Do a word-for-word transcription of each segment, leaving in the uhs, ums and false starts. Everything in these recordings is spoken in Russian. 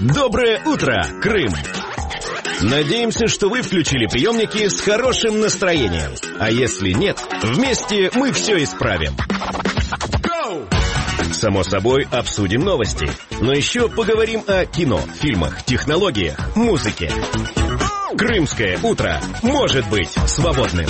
Доброе утро, Крым! Надеемся, что вы включили приемники с хорошим настроением. А если нет, вместе мы все исправим. Само собой, обсудим новости. Но еще поговорим о кино, фильмах, технологиях, музыке. Крымское утро может быть свободным.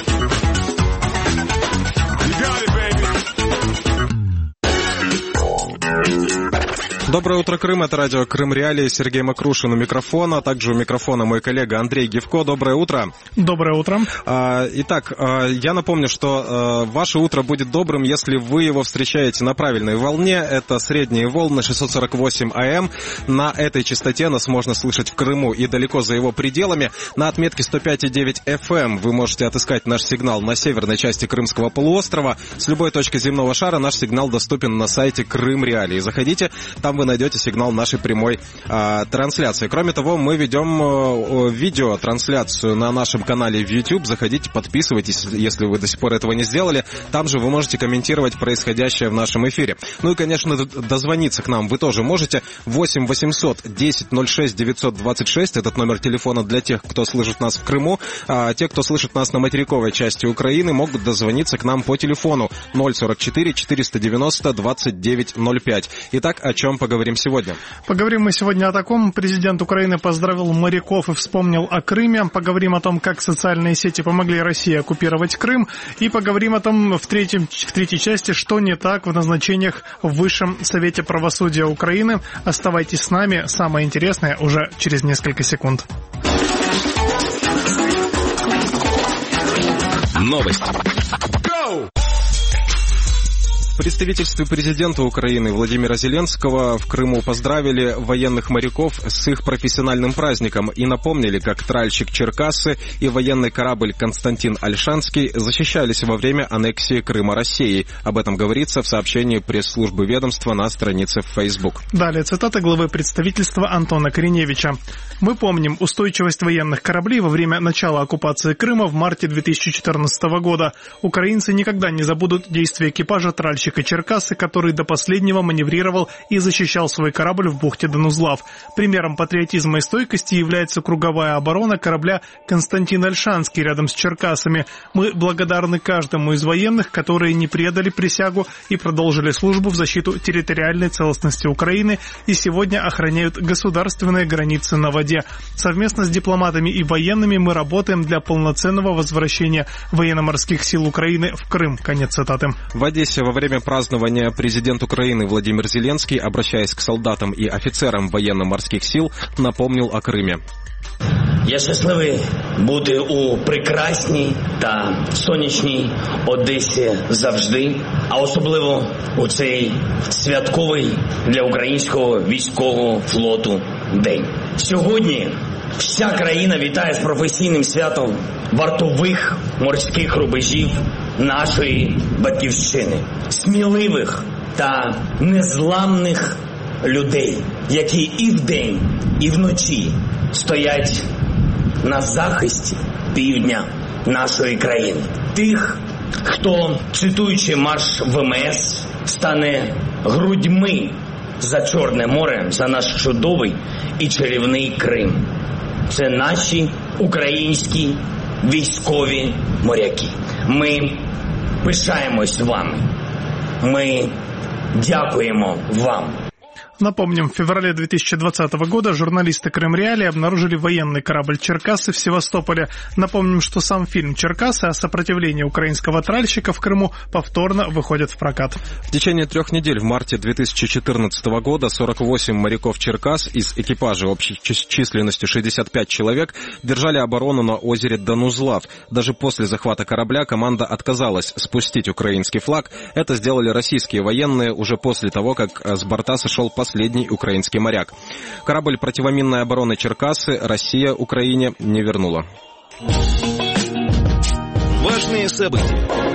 Доброе утро, Крым. Это радио Крым Реалии. Сергей Макрушин у микрофона, а также у микрофона мой коллега Андрей Гивко. Доброе утро. Доброе утро. Итак, я напомню, что ваше утро будет добрым, если вы его встречаете на правильной волне. Это средние волны шестьсот сорок восемь АМ. На этой частоте нас можно слышать в Крыму и далеко за его пределами. На отметке сто пять и девять эф эм вы можете отыскать наш сигнал на северной части Крымского полуострова. С любой точки земного шара наш сигнал доступен на сайте Крым Реалии. Заходите, там вы найдете сигнал нашей прямой а, трансляции. Кроме того, мы ведем а, видеотрансляцию на нашем канале в YouTube. Заходите, подписывайтесь, если вы до сих пор этого не сделали. Там же вы можете комментировать происходящее в нашем эфире. Ну и, конечно, дозвониться к нам вы тоже можете. восемь восемьсот десять ноль шесть девятьсот двадцать шесть. Этот номер телефона для тех, кто слышит нас в Крыму. А те, кто слышит нас на материковой части Украины, могут дозвониться к нам по телефону ноль сорок четыре четыреста девяносто двадцать девять ноль пять. Итак, о чем поговорим сегодня? Поговорим мы сегодня о таком. Президент Украины поздравил моряков и вспомнил о Крыме. Поговорим о том, как социальные сети помогли России оккупировать Крым. И поговорим о том в, третьем, в третьей части, что не так в назначениях в Высшем Совете Правосудия Украины. Оставайтесь с нами. Самое интересное уже через несколько секунд. Новости. В представительстве президента Украины Владимира Зеленского в Крыму поздравили военных моряков с их профессиональным праздником и напомнили, как тральщик «Черкассы» и военный корабль «Константин Ольшанский» защищались во время аннексии Крыма Россией. Об этом говорится в сообщении пресс-службы ведомства на странице в Facebook. Далее цитата главы представительства Антона Кореневича. «Мы помним устойчивость военных кораблей во время начала оккупации Крыма в марте две тысячи четырнадцатого года. Украинцы никогда не забудут действия экипажа тральщика «Черкассы», который до последнего маневрировал и защищал свой корабль в бухте Данузлав. Примером патриотизма и стойкости является круговая оборона корабля «Константин Ольшанский» рядом с Черкассами. Мы благодарны каждому из военных, которые не предали присягу и продолжили службу в защиту территориальной целостности Украины и сегодня охраняют государственные границы на воде. Совместно с дипломатами и военными мы работаем для полноценного возвращения военно-морских сил Украины в Крым». Конец цитаты. В Одессе во время празднования президент Украины Владимир Зеленский, обращаясь к солдатам и офицерам военно-морских сил, напомнил о Кримі. Я щасливий бути у прекрасній та сонячній Одесі завжди, а особливо у цей святковий для українського військового флоту день. Сьогодні вся країна вітає з професійним святом вартових морських рубежів нашої батьківщини, сміливих та незламних людей, які і вдень, і вночі стоять на захисті півдня нашої країни. Тих, хто, цитуючи марш В М С, стане грудьми за Чорне море, за наш чудовий і чарівний Крим. Це наші українські військові моряки. Ми пишаємось вами. Ми дякуємо вам. Напомним, в феврале две тысячи двадцатого года журналисты Крым Реалии обнаружили военный корабль «Черкассы» в Севастополе. Напомним, что сам фильм «Черкассы» о сопротивлении украинского тральщика в Крыму повторно выходит в прокат. В течение трех недель в марте две тысячи четырнадцатого года сорок восемь моряков «Черкасс» из экипажа общей численностью шестьдесят пять человек держали оборону на озере Данузлав. Даже после захвата корабля команда отказалась спустить украинский флаг. Это сделали российские военные уже после того, как с борта сошел последний украинский моряк. Корабль противоминной обороны «Черкассы» Россия Украине не вернула. Важные события.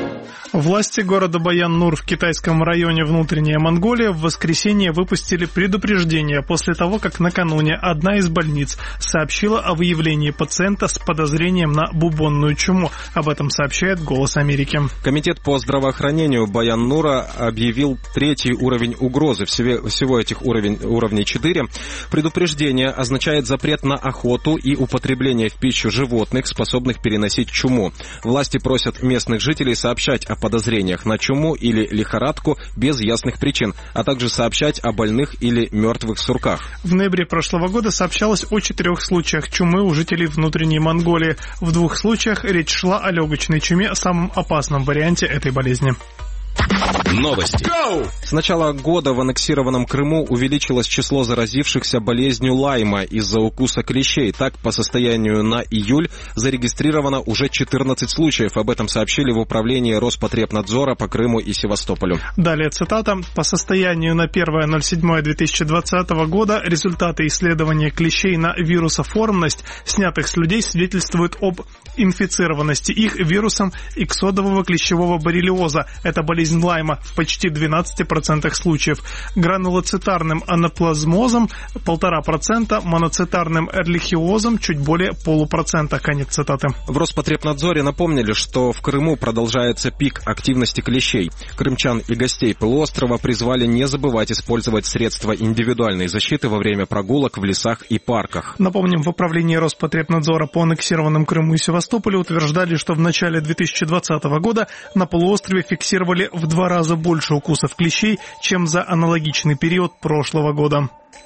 Власти города Баян-Нур в китайском районе Внутренняя Монголия в воскресенье выпустили предупреждение после того, как накануне одна из больниц сообщила о выявлении пациента с подозрением на бубонную чуму. Об этом сообщает «Голос Америки». Комитет по здравоохранению Баян-Нура объявил третий уровень угрозы. Всего этих уровень, уровней четыре. Предупреждение означает запрет на охоту и употребление в пищу животных, способных переносить чуму. Власти просят местных жителей сообщать о подозрениях на чуму или лихорадку без ясных причин, а также сообщать о больных или мертвых сурках. В ноябре прошлого года сообщалось о четырех случаях чумы у жителей Внутренней Монголии. В двух случаях речь шла о легочной чуме, самом опасном варианте этой болезни. Новости. С начала года в аннексированном Крыму увеличилось число заразившихся болезнью Лайма из-за укуса клещей. Так, по состоянию на июль зарегистрировано уже четырнадцать случаев. Об этом сообщили в управлении Роспотребнадзора по Крыму и Севастополю. Далее цитата. По состоянию на первое ноль седьмое две тысячи двадцатого года результаты исследования клещей на вирусоформность, снятых с людей, свидетельствуют об инфицированности их вирусом иксодового клещевого боррелиоза. Это болезнь Лайма в почти двенадцати процентах случаев. Гранулоцитарным анаплазмозом полтора процента, моноцитарным эрлихиозом чуть более полупроцента. Конец цитаты. В Роспотребнадзоре напомнили, что в Крыму продолжается пик активности клещей. Крымчан и гостей полуострова призвали не забывать использовать средства индивидуальной защиты во время прогулок в лесах и парках. Напомним, в управлении Роспотребнадзора по аннексированным Крыму и Севастополю утверждали, что в начале две тысячи двадцатого года на полуострове фиксировали в два раза больше укусов клещей, чем за аналогичный период прошлого года.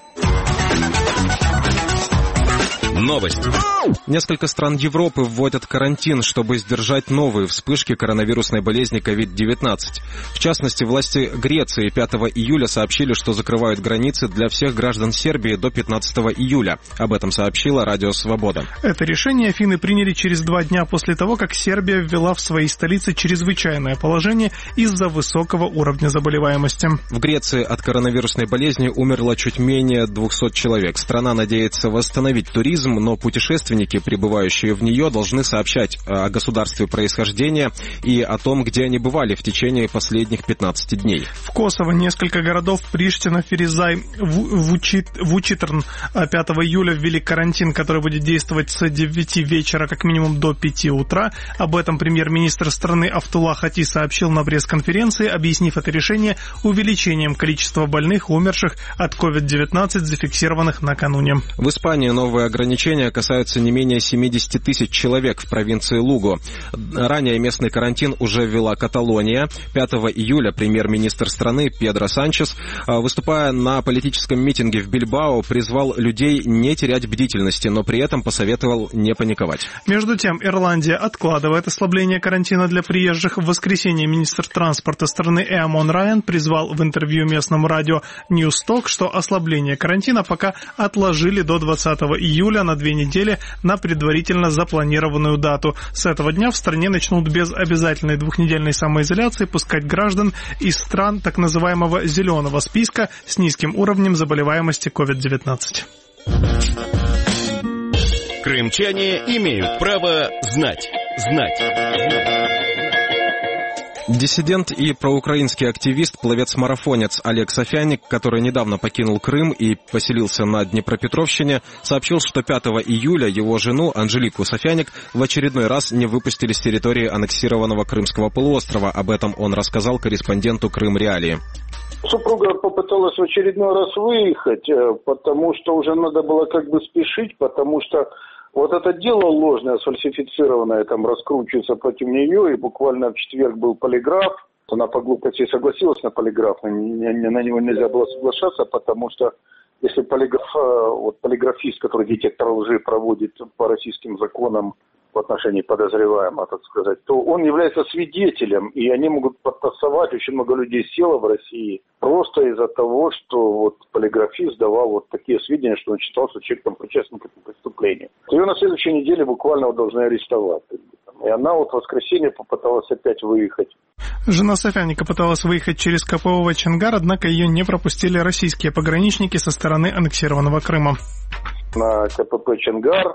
Новости. Несколько стран Европы вводят карантин, чтобы сдержать новые вспышки коронавирусной болезни ковид девятнадцать. В частности, власти Греции пятого июля сообщили, что закрывают границы для всех граждан Сербии до пятнадцатого июля. Об этом сообщила Радио Свобода. Это решение Афины приняли через два дня после того, как Сербия ввела в своей столице чрезвычайное положение из-за высокого уровня заболеваемости. В Греции от коронавирусной болезни умерло чуть менее двухсот человек. Страна надеется восстановить туризм, но путешественники, прибывающие в нее, должны сообщать о государстве происхождения и о том, где они бывали в течение последних пятнадцати дней. В Косово несколько городов Приштина, Ферезай, Вучит, Вучитрн пятого июля ввели карантин, который будет действовать с девяти вечера как минимум до пяти утра. Об этом премьер-министр страны Абдулла Хати сообщил на пресс-конференции, объяснив это решение увеличением количества больных, умерших от ковид девятнадцать, зафиксированных накануне. В Испании новые ограничения касаются не менее семидесяти тысяч человек в провинции Луго. Ранее местный карантин уже ввела Каталония. пятого июля премьер-министр страны Педро Санчес, выступая на политическом митинге в Бильбао, призвал людей не терять бдительности, но при этом посоветовал не паниковать. Между тем, Ирландия откладывает ослабление карантина для приезжих. В воскресенье министр транспорта страны Эамон Райан призвал в интервью местному радио Ньюсток, что ослабление карантина пока отложили до двадцатого июля на две недели на предварительно запланированную дату. С этого дня в стране начнут без обязательной двухнедельной самоизоляции пускать граждан из стран так называемого «зеленого списка» с низким уровнем заболеваемости ковид девятнадцать. Крымчане имеют право знать. Знать. Диссидент и проукраинский активист, пловец-марафонец Олег Сафяник, который недавно покинул Крым и поселился на Днепропетровщине, сообщил, что пятого июля его жену Анжелику Сафяник в очередной раз не выпустили с территории аннексированного Крымского полуострова. Об этом он рассказал корреспонденту Крым Реалии. Супруга попыталась в очередной раз выехать, потому что уже надо было как бы спешить, потому что вот это дело ложное, сфальсифицированное, там раскручивается против нее, и буквально в четверг был полиграф. Она по глупости согласилась на полиграф, на, на него нельзя было соглашаться, потому что если полиграф, вот полиграфист, который детектор лжи проводит по российским законам в отношении подозреваемого, так сказать, то он является свидетелем, и они могут подтасовать. Очень много людей село в России просто из-за того, что вот полиграфист давал вот такие сведения, что он считал, что человек там причастен к этому преступлению. Ее на следующей неделе буквально вот должны арестовать. И она вот в воскресенье попыталась опять выехать. Жена Сафяника пыталась выехать через КПО Чангар, однако ее не пропустили российские пограничники со стороны аннексированного Крыма. На КПП Чангар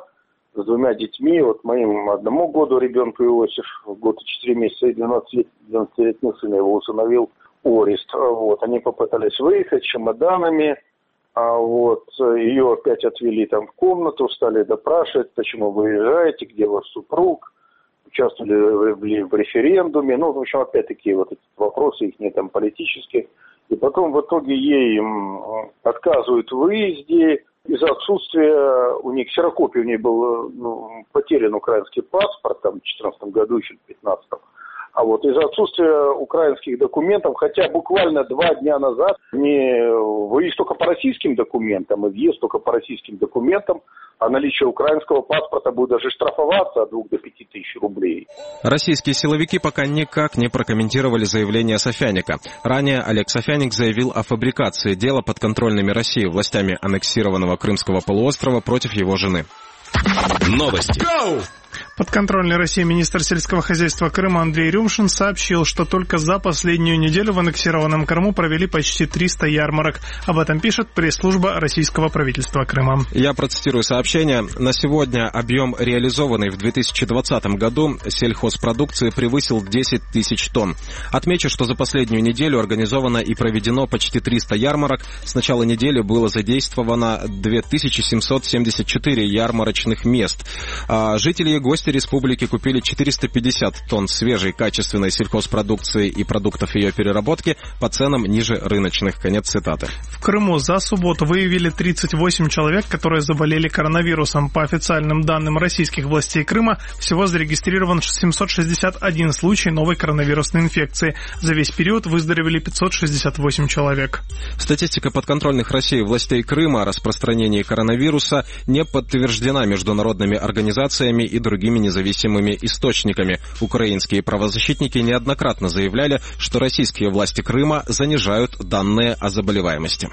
с двумя детьми. Вот моим одному году ребенку Иосиф, год и четыре месяца, и двенадцатилетний сын его усыновил Орест. Вот, они попытались выехать чемоданами. А вот ее опять отвели там в комнату, стали допрашивать, почему вы уезжаете, где ваш супруг, участвовали в референдуме. Ну, в общем, опять-таки вот эти вопросы их не там политические. И потом в итоге ей отказывают в выезде из-за отсутствия у них ксерокопии, у нее был ну, потерян украинский паспорт там, в две тысячи четырнадцатом году, еще в две тысячи пятнадцатом. А вот из-за отсутствия украинских документов, хотя буквально два дня назад не выезд только по российским документам, и въезд только по российским документам, а наличие украинского паспорта будет даже штрафоваться от двух до пяти тысяч рублей. Российские силовики пока никак не прокомментировали заявление Сафяника. Ранее Олег Сафяник заявил о фабрикации дела подконтрольными России властями аннексированного Крымского полуострова против его жены. Новости. Go! Подконтрольный России министр сельского хозяйства Крыма Андрей Рюмшин сообщил, что только за последнюю неделю в аннексированном Крыму провели почти триста ярмарок. Об этом пишет пресс-служба российского правительства Крыма. Я процитирую сообщение. На сегодня объем реализованный в две тысячи двадцатом году сельхозпродукции превысил десять тысяч тонн. Отмечу, что за последнюю неделю организовано и проведено почти триста ярмарок. С начала недели было задействовано две тысячи семьсот семьдесят четыре ярмарочных мест. Жители и гости республики купили четыреста пятьдесят тонн свежей качественной сельхозпродукции и продуктов ее переработки по ценам ниже рыночных. Конец цитаты. В Крыму за субботу выявили тридцать восемь человек, которые заболели коронавирусом. По официальным данным российских властей Крыма, всего зарегистрирован семьсот шестьдесят один случай новой коронавирусной инфекции. За весь период выздоровели пятьсот шестьдесят восемь человек. Статистика подконтрольных России властей Крыма о распространении коронавируса не подтверждена международными организациями и другими независимыми источниками. Украинские правозащитники неоднократно заявляли, что российские власти Крыма занижают данные о заболеваемости.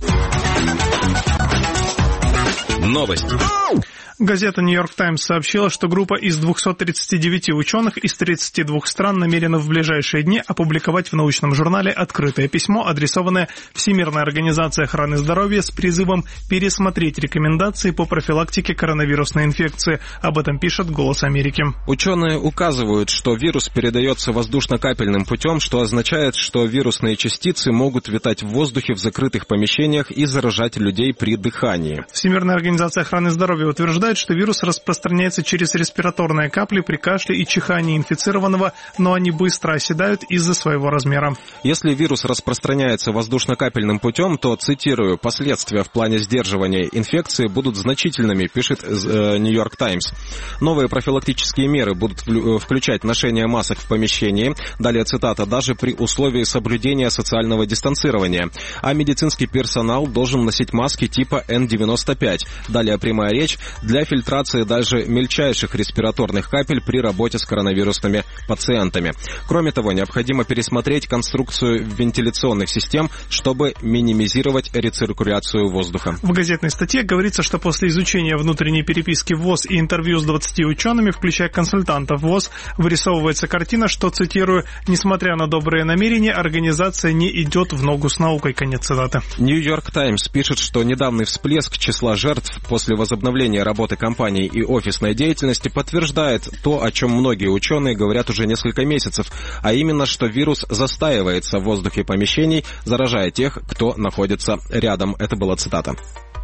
Новости. Газета «Нью-Йорк Таймс» сообщила, что группа из двухсот тридцати девяти ученых из тридцати двух стран намерена в ближайшие дни опубликовать в научном журнале открытое письмо, адресованное Всемирной организации охраны здоровья с призывом пересмотреть рекомендации по профилактике коронавирусной инфекции. Об этом пишет «Голос Америки». Ученые указывают, что вирус передается воздушно-капельным путем, что означает, что вирусные частицы могут витать в воздухе в закрытых помещениях и заражать людей при дыхании. Всемирная организация охраны здоровья утверждает, что вирус распространяется через респираторные капли при кашле и чихании инфицированного, но они быстро оседают из-за своего размера. Если вирус распространяется воздушно-капельным путем, то, цитирую, последствия в плане сдерживания инфекции будут значительными, пишет «Нью-Йорк Таймс». Новые профилактические меры будут включать ношение масок в помещении, далее цитата, даже при условии соблюдения социального дистанцирования, а медицинский персонал должен носить маски типа эн девяносто пять. Далее прямая речь для фильтрации даже мельчайших респираторных капель при работе с коронавирусными пациентами. Кроме того, необходимо пересмотреть конструкцию вентиляционных систем, чтобы минимизировать рециркуляцию воздуха. В газетной статье говорится, что после изучения внутренней переписки ВОЗ и интервью с двадцатью учеными, включая консультантов ВОЗ, вырисовывается картина, что, цитирую, «несмотря на добрые намерения, организация не идет в ногу с наукой». Конец цитаты. «Нью-Йорк Таймс» пишет, что недавний всплеск числа жертв после возобновления работы компаний и офисной деятельности подтверждает то, о чем многие ученые говорят уже несколько месяцев, а именно, что вирус застаивается в воздухе помещений, заражая тех, кто находится рядом. Это была цитата.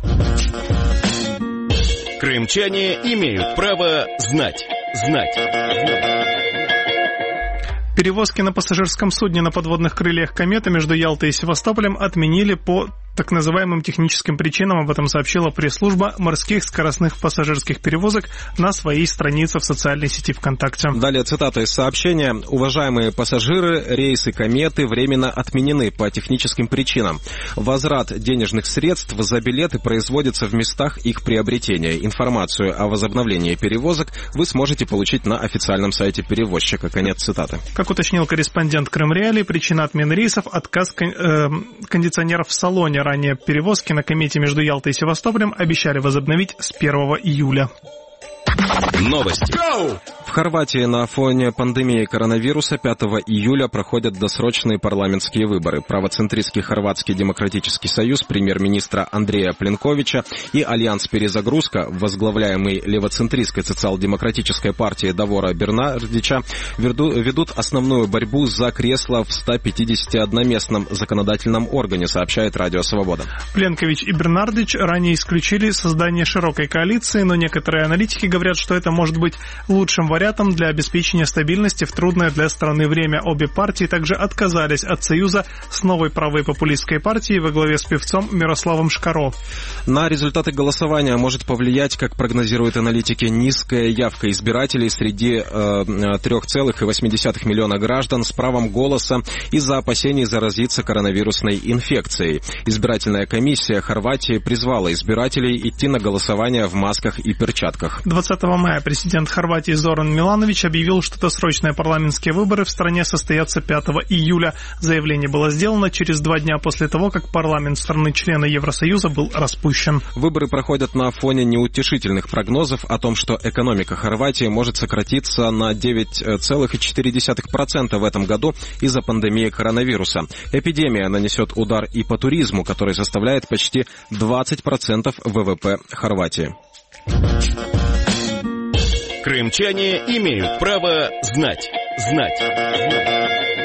Крымчане имеют право знать. Знать. Перевозки на пассажирском судне на подводных крыльях «Комета» между Ялтой и Севастополем отменили по так называемым техническим причинам. Об этом сообщила пресс-служба морских скоростных пассажирских перевозок на своей странице в социальной сети ВКонтакте. Далее цитата из сообщения. «Уважаемые пассажиры, рейсы «Кометы» временно отменены по техническим причинам. Возврат денежных средств за билеты производится в местах их приобретения. Информацию о возобновлении перевозок вы сможете получить на официальном сайте перевозчика». Конец цитаты. Как уточнил корреспондент Крым-Реалии, причина отмены рейсов – отказ кон- э, кондиционеров в салоне. Ранее перевозки на «Комете» между Ялтой и Севастополем обещали возобновить с первого июля. Новости. В Хорватии на фоне пандемии коронавируса пятого июля проходят досрочные парламентские выборы. Правоцентристский Хорватский демократический союз премьер-министра Андрея Пленковича и Альянс «Перезагрузка», возглавляемый левоцентристской социал-демократической партией Давора Бернардича, ведут основную борьбу за кресло в ста пятидесяти одноместном законодательном органе, сообщает Радио Свобода. Пленкович и Бернардич ранее исключили создание широкой коалиции, но некоторые аналитики говорят, что это может быть лучшим вариантом для обеспечения стабильности в трудное для страны время. Обе партии также отказались от союза с новой правой популистской партией во главе с певцом Мирославом Шкаро. На результаты голосования может повлиять, как прогнозируют аналитики, низкая явка избирателей среди э, три целых восемь десятых миллиона граждан с правом голоса из-за опасений заразиться коронавирусной инфекцией. Избирательная комиссия Хорватии призвала избирателей идти на голосование в масках и перчатках. двадцатого мая президент Хорватии Зоран Миланович объявил, что досрочные парламентские выборы в стране состоятся пятого июля. Заявление было сделано через два дня после того, как парламент страны-члена Евросоюза был распущен. Выборы проходят на фоне неутешительных прогнозов о том, что экономика Хорватии может сократиться на девять целых четыре десятых процента в этом году из-за пандемии коронавируса. Эпидемия нанесет удар и по туризму, который составляет почти двадцать процентов ВВП Хорватии. Крымчане имеют право знать. Знать.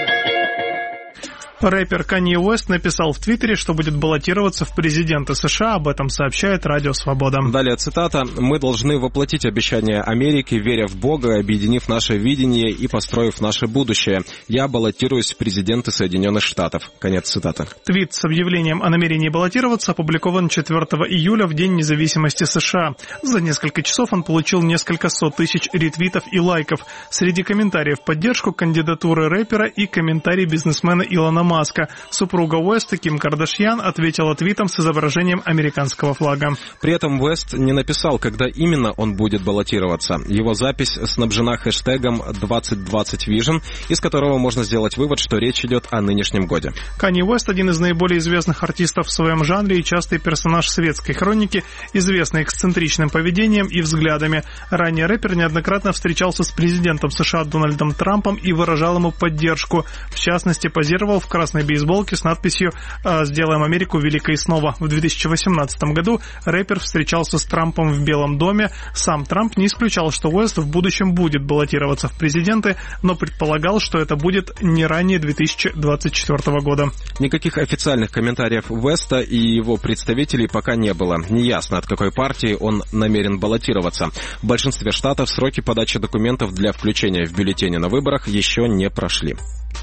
Рэпер Канье Уэст написал в Твиттере, что будет баллотироваться в президенты США. Об этом сообщает Радио Свобода. Далее цитата. «Мы должны воплотить обещания Америки, веря в Бога, объединив наше видение и построив наше будущее. Я баллотируюсь в президенты Соединенных Штатов». Конец цитаты. Твит с объявлением о намерении баллотироваться опубликован четвёртого июля в День независимости США. За несколько часов он получил несколько сот тысяч ретвитов и лайков. Среди комментариев в поддержку кандидатуры рэпера и комментарий бизнесмена Илона Маска. Супруга Уэста Ким Кардашьян ответила твитом с изображением американского флага. При этом Уэст не написал, когда именно он будет баллотироваться. Его запись снабжена хэштегом двадцать двадцать Vision, из которого можно сделать вывод, что речь идет о нынешнем годе. Канье Уэст — один из наиболее известных артистов в своем жанре и частый персонаж светской хроники, известный эксцентричным поведением и взглядами. Ранее рэпер неоднократно встречался с президентом США Дональдом Трампом и выражал ему поддержку. В частности, позировал в красной бейсболке с надписью «Сделаем Америку великой снова». В две тысячи восемнадцатом году рэпер встречался с Трампом в Белом доме. Сам Трамп не исключал, что Уэст в будущем будет баллотироваться в президенты, но предполагал, что это будет не ранее две тысячи двадцать четвёртого года. Никаких официальных комментариев Уэста и его представителей пока не было. Неясно, от какой партии он намерен баллотироваться. В большинстве штатов сроки подачи документов для включения в бюллетени на выборах еще не прошли.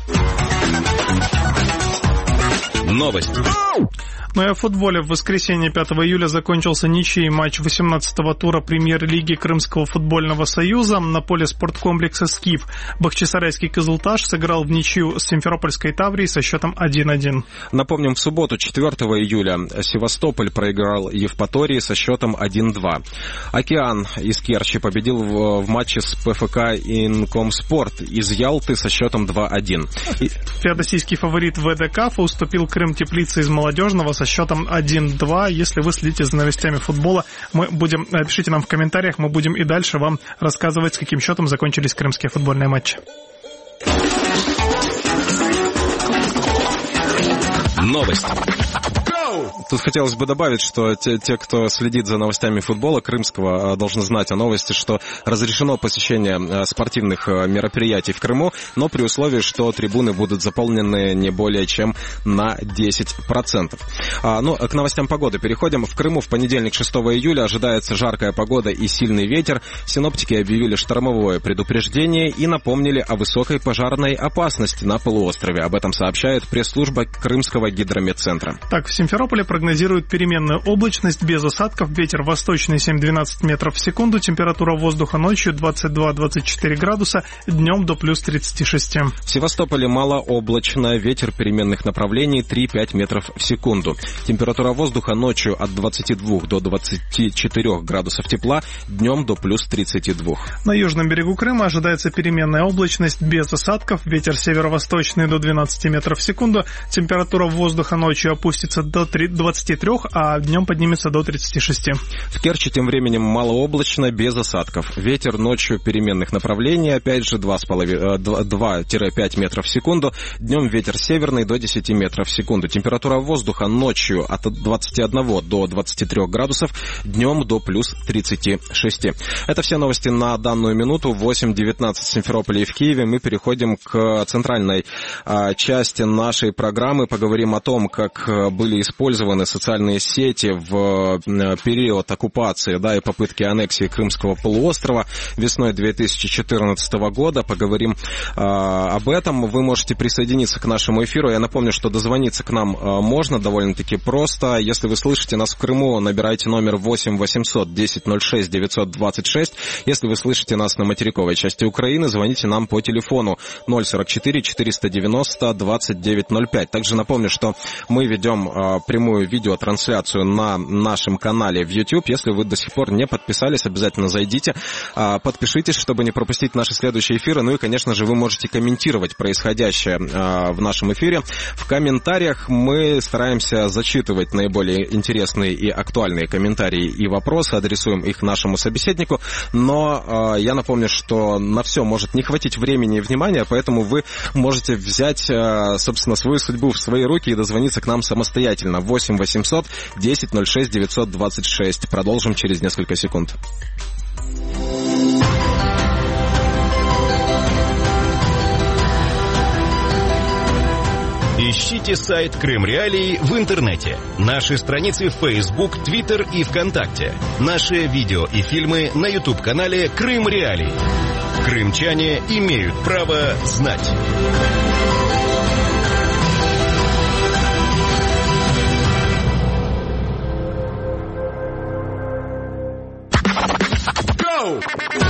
Новость. Ну и о футболе. В воскресенье пятого июля закончился ничьей матч восемнадцатого тура премьер-лиги Крымского футбольного союза на поле спорткомплекса «Скиф». Бахчисарайский «Кызылташ» сыграл в ничью с Симферопольской «Таврией» со счетом один один. Напомним, в субботу, четвёртого июля, Севастополь проиграл Евпатории со счетом один два. «Океан» из Керчи победил в, в матче с ПФК «Инкомспорт» из Ялты со счетом два один. И... Феодосийский фаворит ВДК уступил Крым-Теплице из Молодежного со счетом один два. Если вы следите за новостями футбола, мы будем, пишите нам в комментариях, мы будем и дальше вам рассказывать, с каким счетом закончились крымские футбольные матчи. Новость. Тут хотелось бы добавить, что те, те, кто следит за новостями футбола крымского, должны знать о новости, что разрешено посещение спортивных мероприятий в Крыму, но при условии, что трибуны будут заполнены не более чем на десять процентов. А, ну, к новостям погоды переходим. В Крыму в понедельник, шестого июля, ожидается жаркая погода и сильный ветер. Синоптики объявили штормовое предупреждение и напомнили о высокой пожарной опасности на полуострове. Об этом сообщает пресс-служба Крымского гидрометцентра. Так, в Симферополе прогнозируют переменную облачность без осадков, ветер восточный семь-двенадцать метров в секунду, температура воздуха ночью двадцать два - двадцать четыре градуса, днем до плюс тридцать шесть. В Севастополе малооблачно, ветер переменных направлений три-пять метров в секунду. Температура воздуха ночью от двадцати двух до двадцати четырёх градусов тепла, днем до плюс тридцати двух. На южном берегу Крыма ожидается переменная облачность без осадков, ветер северо-восточный до двенадцати метров в секунду, температура воздуха ночью опустится до двадцати трёх, а днем поднимется до тридцати шести. В Керчи тем временем малооблачно, без осадков. Ветер ночью переменных направлений, опять же, два-пять метров в секунду. Днем ветер северный до десяти метров в секунду. Температура воздуха ночью от двадцати одного до двадцати трёх градусов, днем до плюс тридцати шести. Это все новости на данную минуту. восемь девятнадцать в Симферополе и в Киеве. Мы переходим к центральной а, части нашей программы. Поговорим о том, как были использованы социальные сети в период оккупации, да, и попытки аннексии Крымского полуострова весной две тысячи четырнадцатого года. Поговорим а, об этом. Вы можете присоединиться к нашему эфиру. Я напомню, что дозвониться к нам а, можно довольно-таки просто. Если вы слышите нас в Крыму, набирайте номер восемь восемьсот десять ноль шесть девятьсот двадцать шесть. Если вы слышите нас на материковой части Украины, звоните нам по телефону ноль сорок четыре четыреста девяносто двадцать девять ноль пять. Также напомню, что мы ведем а, прямую видеотрансляцию на нашем канале в YouTube. Если вы до сих пор не подписались, обязательно зайдите, а, подпишитесь, чтобы не пропустить наши следующие эфиры. Ну и, конечно же, вы можете комментировать происходящее а, в нашем эфире. В комментариях мы стараемся зачитывать наиболее интересные и актуальные комментарии и вопросы, адресуем их нашему собеседнику, но э, я напомню, что на все может не хватить времени и внимания, поэтому вы можете взять, э, собственно, свою судьбу в свои руки и дозвониться к нам самостоятельно. восемь восемьсот десять ноль шесть девятьсот двадцать шесть. Продолжим через несколько секунд. Ищите сайт Крым Реалии в интернете. Наши страницы в Facebook, Twitter и ВКонтакте. Наши видео и фильмы на YouTube-канале Крым Реалии. Крымчане имеют право знать. Go!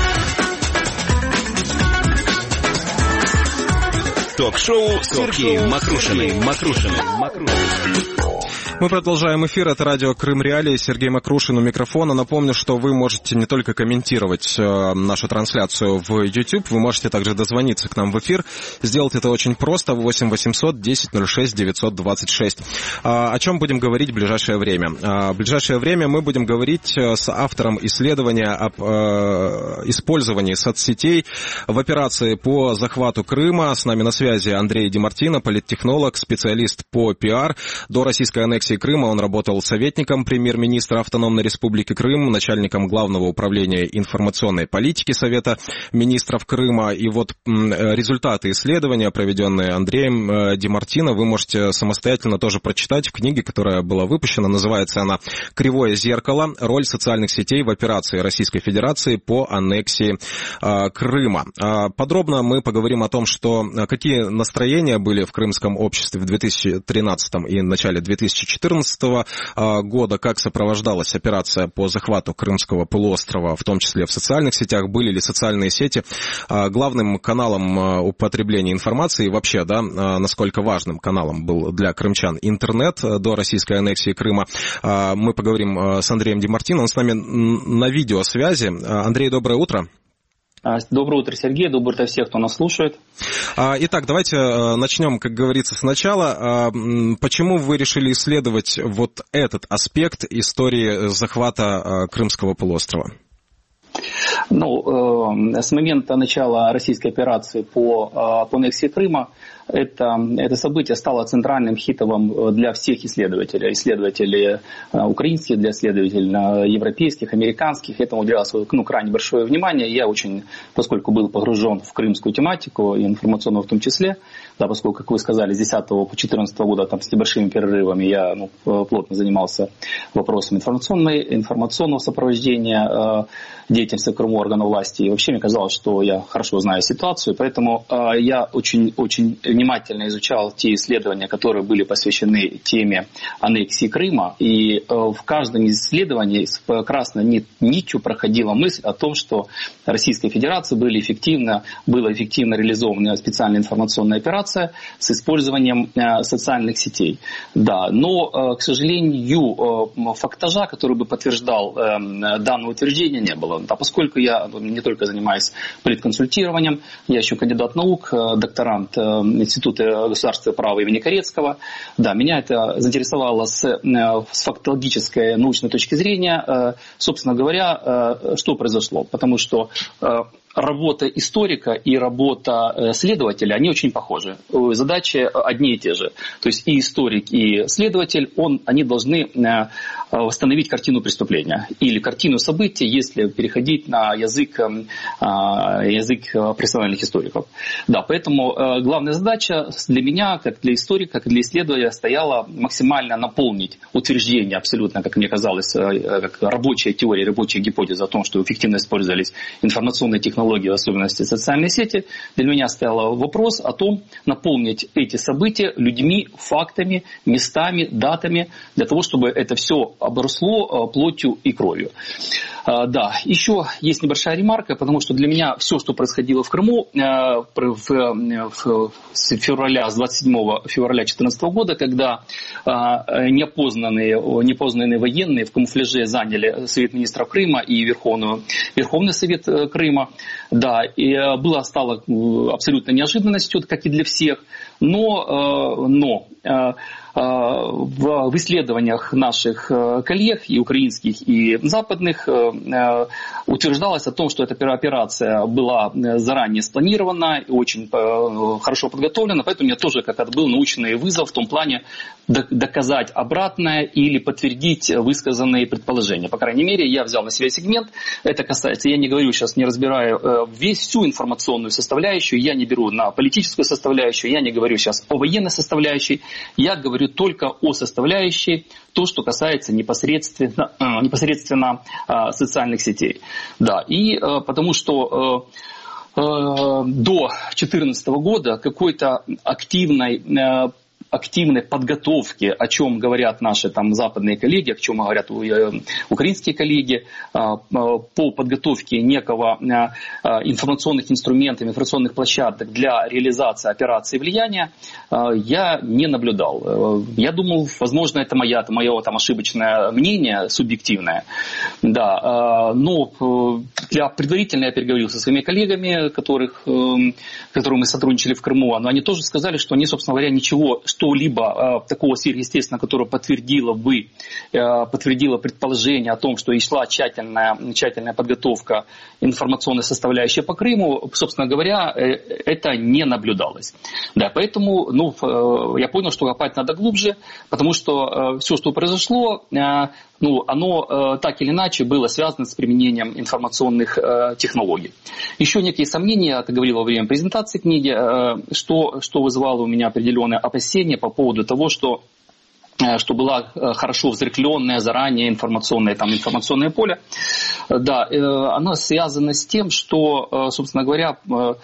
Ток-шоу с Сергеем Макрушиным. Макрушиным. Мы продолжаем эфир. Это радио Крым Реалии. Сергей Макрушин у микрофона. Напомню, что вы можете не только комментировать э, нашу трансляцию в YouTube, вы можете также дозвониться к нам в эфир. Сделать это очень просто. восемь восемьсот десять ноль шесть девятьсот двадцать шесть. А, о чем будем говорить в ближайшее время? А, в ближайшее время мы будем говорить с автором исследования об э, использовании соцсетей в операции по захвату Крыма. С нами на связи Андрей Демартино, политтехнолог, специалист по пиар. До российской аннексии Крыма он работал советником премьер-министра Автономной Республики Крым, начальником Главного управления информационной политики Совета министров Крыма. И вот результаты исследования, проведенные Андреем Демартино, вы можете самостоятельно тоже прочитать в книге, которая была выпущена. Называется она «Кривое зеркало. Роль социальных сетей в операции Российской Федерации по аннексии Крыма». Подробно мы поговорим о том, что какие настроения были в крымском обществе в две тысячи тринадцатом и начале две тысячи четырнадцатого года, как сопровождалась операция по захвату Крымского полуострова, в том числе в социальных сетях, были ли социальные сети главным каналом употребления информации и вообще, да, насколько важным каналом был для крымчан интернет до российской аннексии Крыма. Мы поговорим с Андреем Демартино, он с нами на видеосвязи. Андрей, доброе утро. Доброе утро, Сергей. Доброе утро всех, кто нас слушает. Итак, давайте начнем, как говорится, сначала. Почему вы решили исследовать вот этот аспект истории захвата Крымского полуострова? Ну, с момента начала российской операции по, по аннексии Крыма это, это событие стало центральным хитовым для всех исследователей. Исследователей украинских, для исследователей европейских, американских. Этому уделялось, ну, крайне большое внимание. Я очень, поскольку был погружен в крымскую тематику, и информационную в том числе, да, поскольку, как вы сказали, с две тысячи десятого по две тысячи четырнадцатый года, там, с небольшими перерывами, я ну, плотно занимался вопросами информационной, информационного сопровождения э, деятельности в Крыму органов власти. И вообще мне казалось, что я хорошо знаю ситуацию, поэтому э, я очень, очень внимательно изучал те исследования, которые были посвящены теме аннексии Крыма. И э, в каждом из исследований с красной нитью проходила мысль о том, что Российской Федерации были эффективно, была эффективно реализована специальная информационная операция с использованием э, социальных сетей. Да, но, э, к сожалению, э, фактажа, который бы подтверждал э, данное утверждение, не было. Да, поскольку я не только занимаюсь политконсультированием, я еще кандидат наук, э, докторант э, Института государственного права имени Корецкого. Да, меня это заинтересовало с, с фактологической научной точки зрения. Собственно говоря, что произошло? Потому что работа историка и работа следователя, они очень похожи. Задачи одни и те же. То есть и историк, и следователь, он, они должны восстановить картину преступления или картину событий, если переходить на язык, язык профессиональных историков. Да, поэтому главная задача для меня, как для историка, как для исследователя, стояла максимально наполнить утверждение абсолютно, как мне казалось, как рабочая теория, рабочая гипотеза о том, что эффективно использовались информационные технологии, в особенности социальные сети. Для меня стоял вопрос о том, наполнить эти события людьми, фактами, местами, датами, для того, чтобы это все обросло плотью и кровью. Да, еще есть небольшая ремарка, потому что для меня все, что происходило в Крыму с февраля, с двадцать седьмого февраля две тысячи четырнадцатого года, когда неопознанные, неопознанные военные в камуфляже заняли Совет министров Крыма и Верховную, Верховный Совет Крыма, да, и было, стало абсолютно неожиданностью, как и для всех, но, но в исследованиях наших коллег, и украинских, и западных, утверждалось о том, что эта операция была заранее спланирована, очень хорошо подготовлена, поэтому у меня тоже как-то был научный вызов в том плане доказать обратное или подтвердить высказанные предположения. По крайней мере, я взял на себя сегмент. Это касается, я не говорю сейчас, не разбираю весь, всю информационную составляющую, я не беру на политическую составляющую, я не говорю сейчас о военной составляющей, я говорю только о составляющей, то, что касается непосредственно, непосредственно социальных сетей. Да, и потому что до две тысячи четырнадцатого года какой-то активной активной подготовки, о чем говорят наши там западные коллеги, о чем говорят украинские коллеги, по подготовке некого информационных инструментов, информационных площадок для реализации операции влияния, я не наблюдал. Я думал, возможно, это моя, мое там ошибочное мнение, субъективное. Да, но для предварительно я переговорил со своими коллегами, которых, которым мы сотрудничали в Крыму, но они тоже сказали, что они, собственно говоря, ничего, что-либо э, такого сверхъестественного, которое подтвердило бы, э, подтвердило предположение о том, что и шла тщательная, тщательная подготовка информационной составляющей по Крыму, собственно говоря, э, это не наблюдалось. Да, поэтому ну, э, я понял, что копать надо глубже, потому что э, все, что произошло, э, ну, оно э, так или иначе было связано с применением информационных э, технологий. Еще некие сомнения, я говорил во время презентации книги, э, что, что вызывало у меня определенное опасение по поводу того, что что было хорошо взрыхленное заранее информационное, там, информационное поле. Да, оно связано с тем, что, собственно говоря,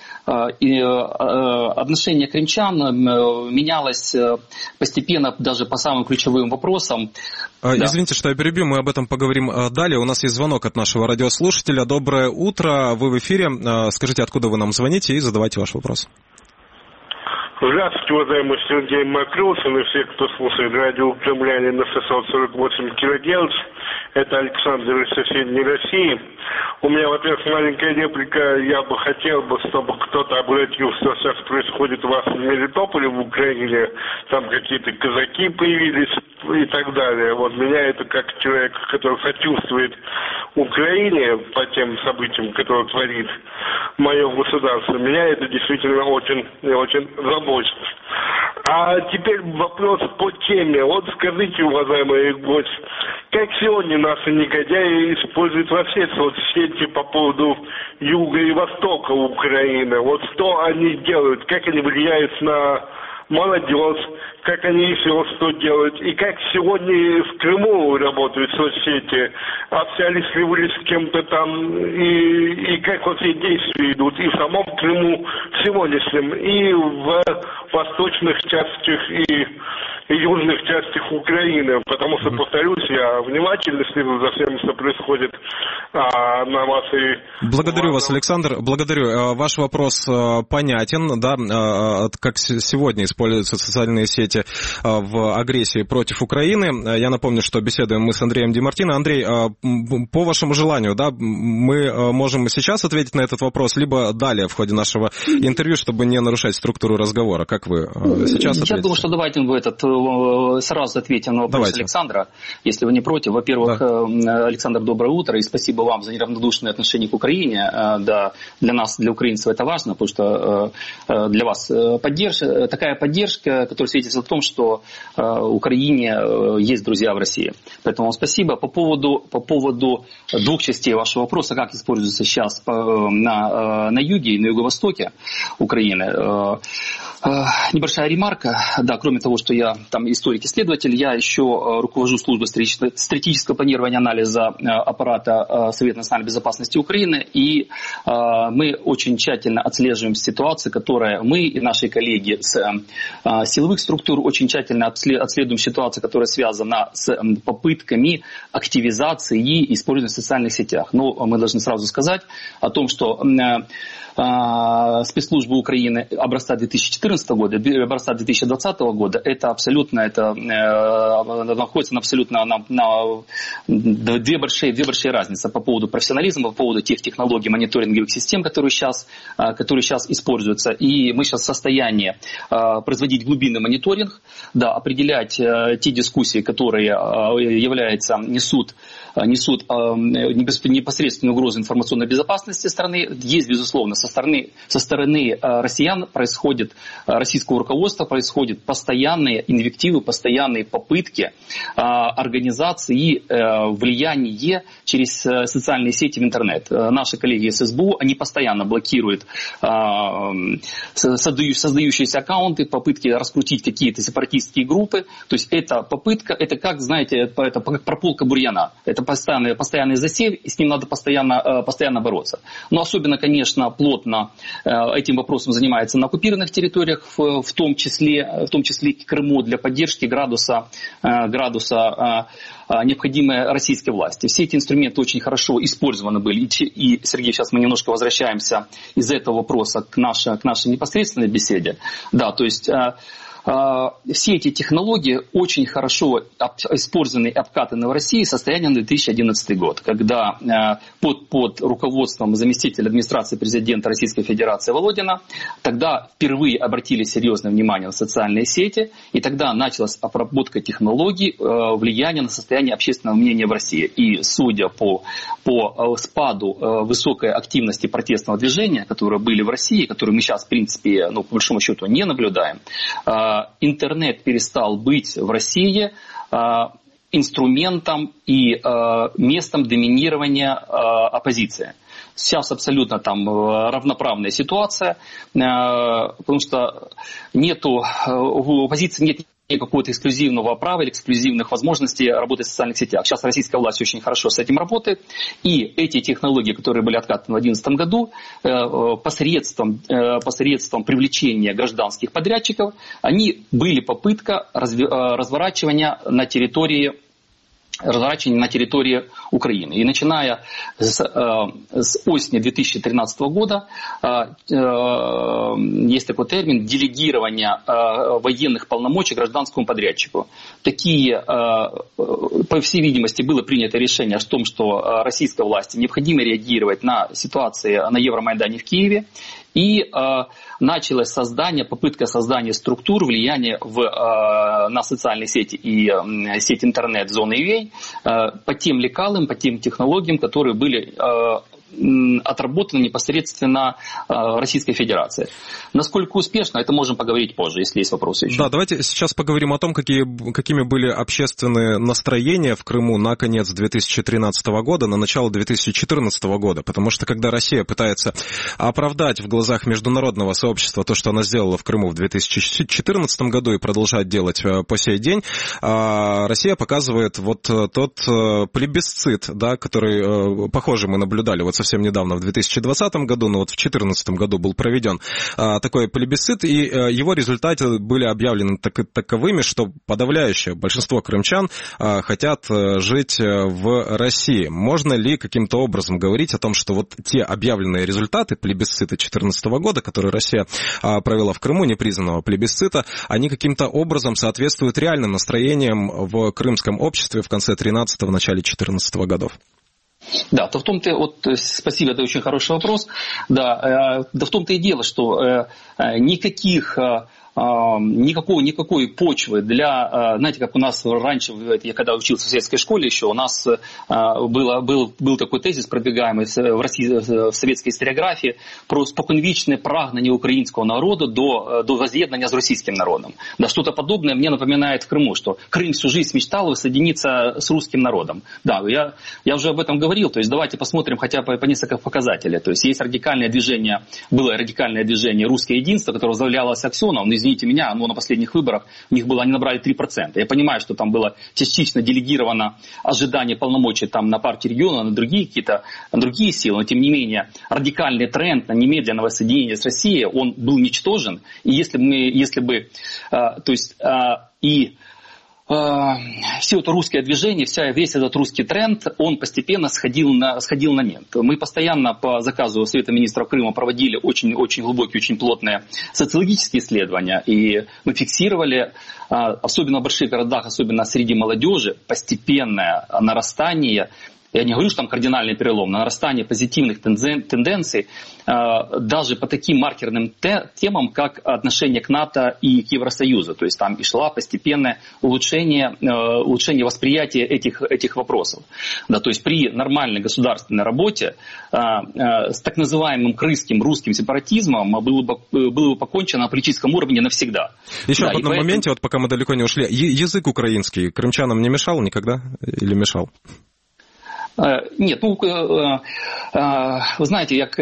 отношение крымчан менялось постепенно даже по самым ключевым вопросам. Извините, да. что я перебью, мы об этом поговорим далее. У нас есть звонок от нашего радиослушателя. Доброе утро, вы в эфире. Скажите, откуда вы нам звоните, и задавайте ваш вопрос. Здравствуйте, уважаемый Сергей Макросин и все, кто слушает радио «Кремляне» на шестьсот сорок восемь килогерц. Это Александр из соседней России. У меня, во-первых, маленькая реплика. Я бы хотел, бы, чтобы кто-то обратил, что сейчас происходит у вас в Мелитополе, в Украине. Там какие-то казаки появились и так далее. Вот меня это как человек, который сочувствует Украине по тем событиям, которые творит мое государство. Меня это действительно очень, очень заботит. А теперь вопрос по теме. Вот скажите, уважаемый гость, как сегодня наши негодяи используют вообще соцсети по поводу юга и востока Украины? Вот что они делают, как они влияют на молодежь, как они еще что делают, и как сегодня в Крыму работают соцсети, общались ли вы с кем-то там, и, и как вообще действия идут и в самом Крыму, в сегодняшнем, и в восточных частях, и, и южных частях Украины, потому что, повторюсь, я внимательно слежу за всем, что происходит а, на вас и... Благодарю вас, Александр. Благодарю. Ваш вопрос понятен, да, как сегодня используются социальные сети в агрессии против Украины. Я напомню, что беседуем мы с Андреем Ди Мартино. Андрей, по вашему желанию, да, мы можем сейчас ответить на этот вопрос, либо далее в ходе нашего интервью, чтобы не нарушать структуру разговора. Как вы сейчас ответите? Я думаю, что давайте мы этот, сразу ответим на вопрос давайте. Александра, если вы не против. Во-первых, да. Александр, доброе утро, и спасибо вам за неравнодушное отношение к Украине. Да, для нас, для украинцев это важно, потому что для вас поддержка, такая поддержка, которая свидетельствует о том, что в Украине есть друзья в России. Поэтому вам спасибо. По поводу, по поводу двух частей вашего вопроса, как используется сейчас на, на юге и на юго-востоке Украины. Небольшая ремарка. Да, кроме того, что я там историк-исследователь, я еще руковожу службой стратегического планирования и анализа аппарата Совета национальной безопасности Украины, и мы очень тщательно отслеживаем ситуацию, которая мы и наши коллеги с силовых структур очень тщательно отслеживаем ситуацию, которая связана с попытками активизации и использования в социальных сетях. Но мы должны сразу сказать о том, что спецслужбы Украины образца две тысячи четырнадцатого года, образца две тысячи двадцатого года, это абсолютно, это э, находится на абсолютно на, на две большие, две большие разницы по поводу профессионализма, по поводу тех технологий мониторинговых систем, которые сейчас, э, которые сейчас используются. И мы сейчас в состоянии э, производить глубинный мониторинг, да, определять э, те дискуссии, которые э, являются, несут, э, несут э, непосредственную угрозу информационной безопасности страны. Есть, безусловно, со стороны, со стороны э, россиян происходит, э, российского руководства происходят постоянные инвективы, постоянные попытки э, организации э, влияния через э, социальные сети в интернет. Э, наши коллеги из эс бэ у, они постоянно блокируют э, создаю, создающиеся аккаунты, попытки раскрутить какие-то сепаратистские группы. То есть это попытка, это как, знаете, это как прополка бурьяна. Это постоянный, постоянный засев, и с ним надо постоянно, э, постоянно бороться. Но особенно, конечно, плотно этим вопросом занимается на оккупированных территориях, в, в, том, числе, в том числе и Крыму, для поддержки градуса, градуса необходимой российской власти. Все эти инструменты очень хорошо использованы были. И, Сергей, сейчас мы немножко возвращаемся из этого вопроса к нашей, к нашей непосредственной беседе. Да, то есть... Все эти технологии очень хорошо использованы и обкатаны в России в состоянии на две тысячи одиннадцатый год, когда под, под руководством заместителя администрации президента Российской Федерации Володина тогда впервые обратили серьезное внимание на социальные сети, и тогда началась обработка технологий влияния на состояние общественного мнения в России. И судя по, по спаду высокой активности протестного движения, которые были в России, которые мы сейчас, в принципе, ну, по большому счету не наблюдаем, интернет перестал быть в России инструментом и местом доминирования оппозиции. Сейчас абсолютно там равноправная ситуация, потому что нету, у оппозиции нет какого-то эксклюзивного права или эксклюзивных возможностей работать в социальных сетях. Сейчас российская власть очень хорошо с этим работает. И эти технологии, которые были откатаны в две тысячи одиннадцатом году, посредством, посредством привлечения гражданских подрядчиков, они были попытка разворачивания на территории разворачивания на территории Украины. И начиная с, э, с осени две тысячи тринадцатого года э, э, есть такой термин делегирование э, военных полномочий гражданскому подрядчику. Такие, э, по всей видимости, было принято решение о том, что российской власти необходимо реагировать на ситуации на Евромайдане в Киеве. И э, началось создание, попытка создания структур влияния в, э, на социальные сети и э, сеть интернет зоны и ви эй э, по тем лекалам, по тем технологиям, которые были э, отработаны непосредственно э, Российской Федерацией. Насколько успешно, это можем поговорить позже, если есть вопросы еще. Да, давайте сейчас поговорим о том, какие, какими были общественные настроения в Крыму на конец две тысячи тринадцатого года, на начало две тысячи четырнадцатого года, потому что когда Россия пытается оправдать в глазах международного сообщества то, что она сделала в Крыму в две тысячи четырнадцатом году и продолжает делать по сей день, Россия показывает вот тот плебисцит, да, который, похоже, мы наблюдали вот совсем недавно, в две тысячи двадцатом году, но вот в две тысячи четырнадцатом году был проведен такой плебисцит, и его результаты были объявлены таковыми, что подавляющее большинство крымчан хотят жить в России. Можно ли каким-то образом говорить о том, что вот те объявленные результаты плебисцита две тысячи четырнадцатого года, которые Россия провела в Крыму, непризнанного плебисцита, они каким-то образом соответствуют реальным настроениям в крымском обществе в конце тринадцатого, начале четырнадцатого годов? Да, то в том-то, вот, спасибо, это очень хороший вопрос. Да, да в том-то и дело, что никаких... Никакой, никакой почвы для, знаете, как у нас раньше, я когда учился в советской школе еще, у нас было, был, был такой тезис, продвигаемый в, России, в советской историографии, про споконвічне прагнення українського народа до, до возз'єднання с российским народом. Да, что-то подобное мне напоминает в Крыму, что Крым всю жизнь мечтал воссоединиться с русским народом. Да, я, я уже об этом говорил, то есть давайте посмотрим хотя бы по несколько показателей. То есть есть радикальное движение, было радикальное движение «Русское единство», которое возглавлялось Аксеновым, извините меня, но на последних выборах у них было, они набрали три процента. Я понимаю, что там было частично делегировано ожидание полномочий там, на партию региона, на другие какие-то, на другие силы, но тем не менее радикальный тренд на немедленное соединение с Россией, он был ничтожен. И если бы, мы, если бы э, то есть, э, и все это русское движение, вся, весь этот русский тренд, он постепенно сходил на, сходил на нет. Мы постоянно по заказу Совета министров Крыма проводили очень-очень глубокие, очень плотные социологические исследования, и мы фиксировали, особенно в больших городах, особенно среди молодежи, постепенное нарастание, я не говорю, что там кардинальный перелом, но нарастание позитивных тенденций даже по таким маркерным темам, как отношение к НАТО и к Евросоюзу. То есть там и шло постепенное улучшение, улучшение восприятия этих, этих вопросов. Да, то есть при нормальной государственной работе с так называемым крымским русским сепаратизмом было бы, было бы покончено на политическом уровне навсегда. Еще да, об одном поэтому... моменте, вот пока мы далеко не ушли. Язык украинский крымчанам не мешал никогда или мешал? Нет, ну, вы знаете, як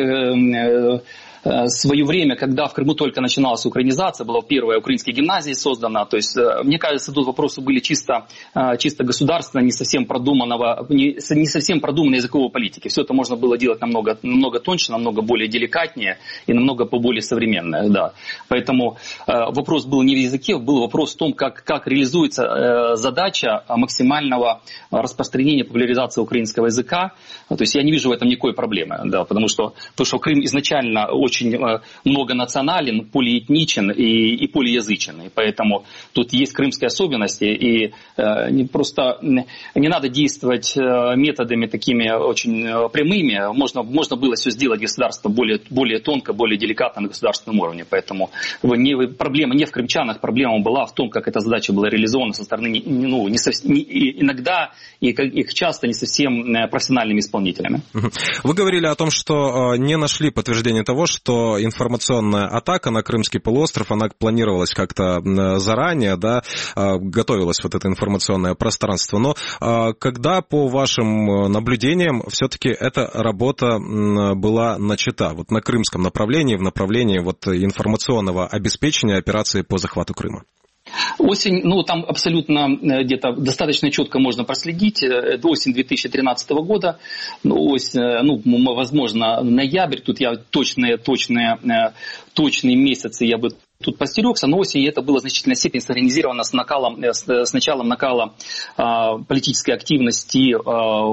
в свое время, когда в Крыму только начиналась украинизация, была первая украинская гимназия создана, то есть, мне кажется, тут вопросы были чисто, чисто государственно, не совсем продуманного, не, не совсем продуманной языковой политики. Все это можно было делать намного, намного тоньше, намного более деликатнее и намного более современное, да. Поэтому вопрос был не в языке, был вопрос в том, как, как реализуется задача максимального распространения, популяризации украинского языка. То есть я не вижу в этом никакой проблемы, да, потому что, потому что Крым изначально очень очень многонационален, полиэтничен и, и полиязычен. И поэтому тут есть крымские особенности. И э, не просто не надо действовать методами такими очень прямыми. Можно, можно было все сделать государство более, более тонко, более деликатно на государственном уровне. Поэтому не, проблема не в крымчанах, проблема была в том, как эта задача была реализована со стороны ну, не совсем, не, иногда и их часто не совсем профессиональными исполнителями. Вы говорили о том, что не нашли подтверждения того, что информационная атака на Крымский полуостров, она планировалась как-то заранее, да, готовилось вот это информационное пространство. Но когда, по вашим наблюдениям, все-таки эта работа была начата вот на крымском направлении, в направлении вот информационного обеспечения операции по захвату Крыма? Осень, ну там абсолютно где-то достаточно четко можно проследить. Это осень две тысячи тринадцатого года, ну, осень, ну возможно, ноябрь, тут я точные, точные, точные месяцы я бы тут постерегся, но осенью это было в значительной степени синхронизировано с, накалом, с, с началом накала э, политической активности э,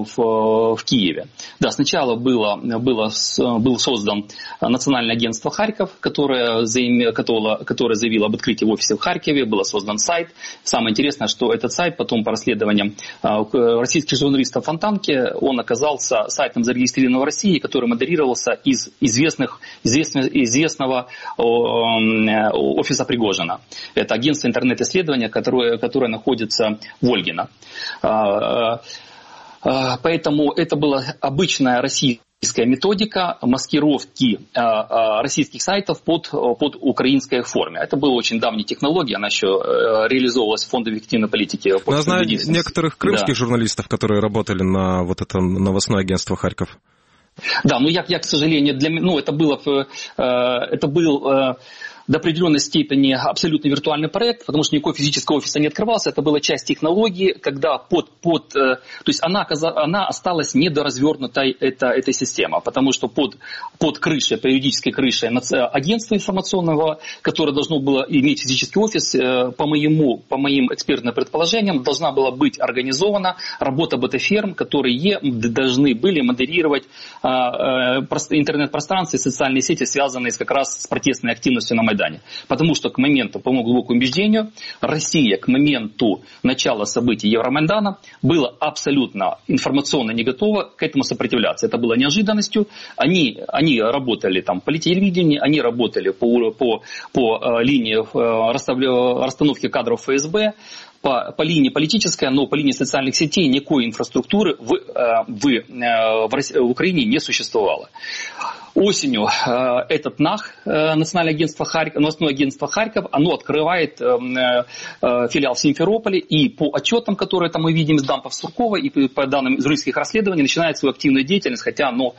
в, в Киеве. Да, сначала было, было, был создан Национальное агентство Харьков, которое, заим, которое, которое заявило об открытии офиса в Харькове, был создан сайт. Самое интересное, что этот сайт потом по расследованиям э, российских журналистов Фонтанки, он оказался сайтом, зарегистрированного в России, который модерировался из известных, известного, известного э, офиса Пригожина. Это агентство интернет-исследования, которое, которое находится в Ольгино. Поэтому это была обычная российская методика маскировки российских сайтов под, под украинской форме. Это была очень давняя технология, она еще реализовывалась в Фонде объективной политики. Я знаю некоторых крымских да. журналистов, которые работали на вот это новостное агентство Харьков. Да, но я, я к сожалению, для меня, ну, это было, это был до определенной степени абсолютно виртуальный проект, потому что никакого физического офиса не открывался. Это была часть технологии, когда под, под, то есть она, она осталась недоразвернутой, эта, эта система, потому что под, под крышей, по юридической крыше агентства информационного, которое должно было иметь физический офис, по, моему, по моим экспертным предположениям, должна была быть организована работа бета-ферм, которые должны были модерировать интернет-пространство и социальные сети, связанные как раз с протестной активностью на Майдане. Потому что к моменту, по моему глубокому убеждению, Россия к моменту начала событий Евромайдана была абсолютно информационно не готова к этому сопротивляться. Это было неожиданностью. Они, они работали там по телевидению, они работали по, по, по линии расстановки кадров эф эс бэ, По, по линии политической, но по линии социальных сетей никакой инфраструктуры в, в, в, России, в Украине не существовало. Осенью э, этот НАХ, э, Национальное агентство Харьков, новостное агентство Харьков, оно открывает э, э, филиал в Симферополе, и по отчетам, которые там мы видим из Дампов Суркова, и по данным журналистских расследований, начинает свою активную деятельность, хотя оно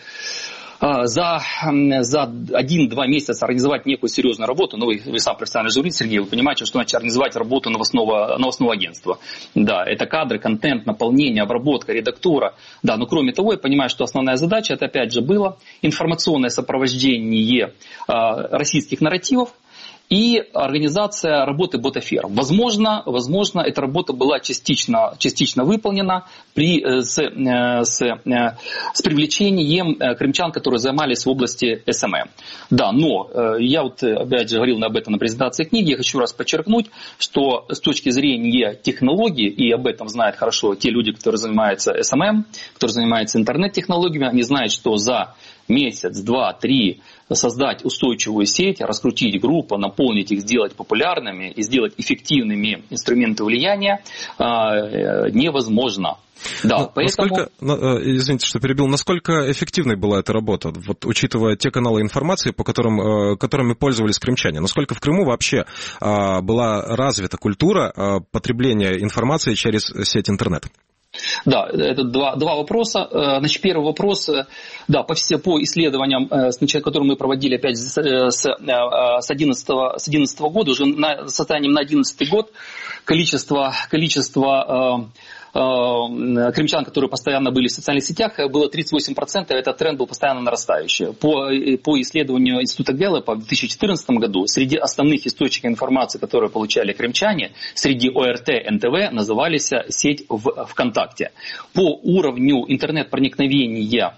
За, за один-два месяца организовать некую серьезную работу, ну вы, вы сам профессиональный журналист, Сергей, вы понимаете, что значит организовать работу новостного, новостного агентства. Да, это кадры, контент, наполнение, обработка, редактура. Да, но кроме того, я понимаю, что основная задача, это опять же было информационное сопровождение э, российских нарративов и организация работы ботаферм. Возможно, возможно, эта работа была частично, частично выполнена при, с, с, с привлечением крымчан, которые занимались в области эс эм эм. Да, но я вот опять же говорил об этом на презентации книги, я хочу раз подчеркнуть, что с точки зрения технологий, и об этом знают хорошо те люди, которые занимаются эс эм эм, которые занимаются интернет-технологиями, они знают, что за месяц, два, три создать устойчивую сеть, раскрутить группу, наполнить их, сделать популярными и сделать эффективными инструменты влияния э, невозможно. Да, но поэтому... насколько, извините, что перебил, насколько эффективной была эта работа, вот, учитывая те каналы информации, по которым, которыми пользовались крымчане? Насколько в Крыму вообще была развита культура потребления информации через сеть интернет? Да, это два, два вопроса. Значит, первый вопрос, да, по, все, по исследованиям, которые мы проводили опять с две тысячи одиннадцатого года, уже на, состоянием на две тысячи одиннадцатый год, количество, количество крымчан, которые постоянно были в социальных сетях, было тридцать восемь процентов, этот тренд был постоянно нарастающий. По, по исследованию Института Гэллопа в две тысячи четырнадцатом году среди основных источников информации, которые получали крымчане, среди о эр тэ, эн тэ вэ назывались сеть в ВКонтакте. По уровню интернет-проникновения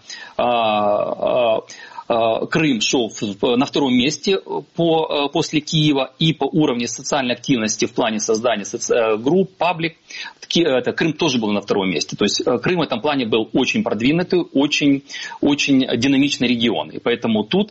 Крым шел на втором месте по, после Киева, и по уровню социальной активности в плане создания соци... групп, паблик, это, Крым тоже был на втором месте. То есть Крым в этом плане был очень продвинутый, очень, очень динамичный регион. И поэтому тут...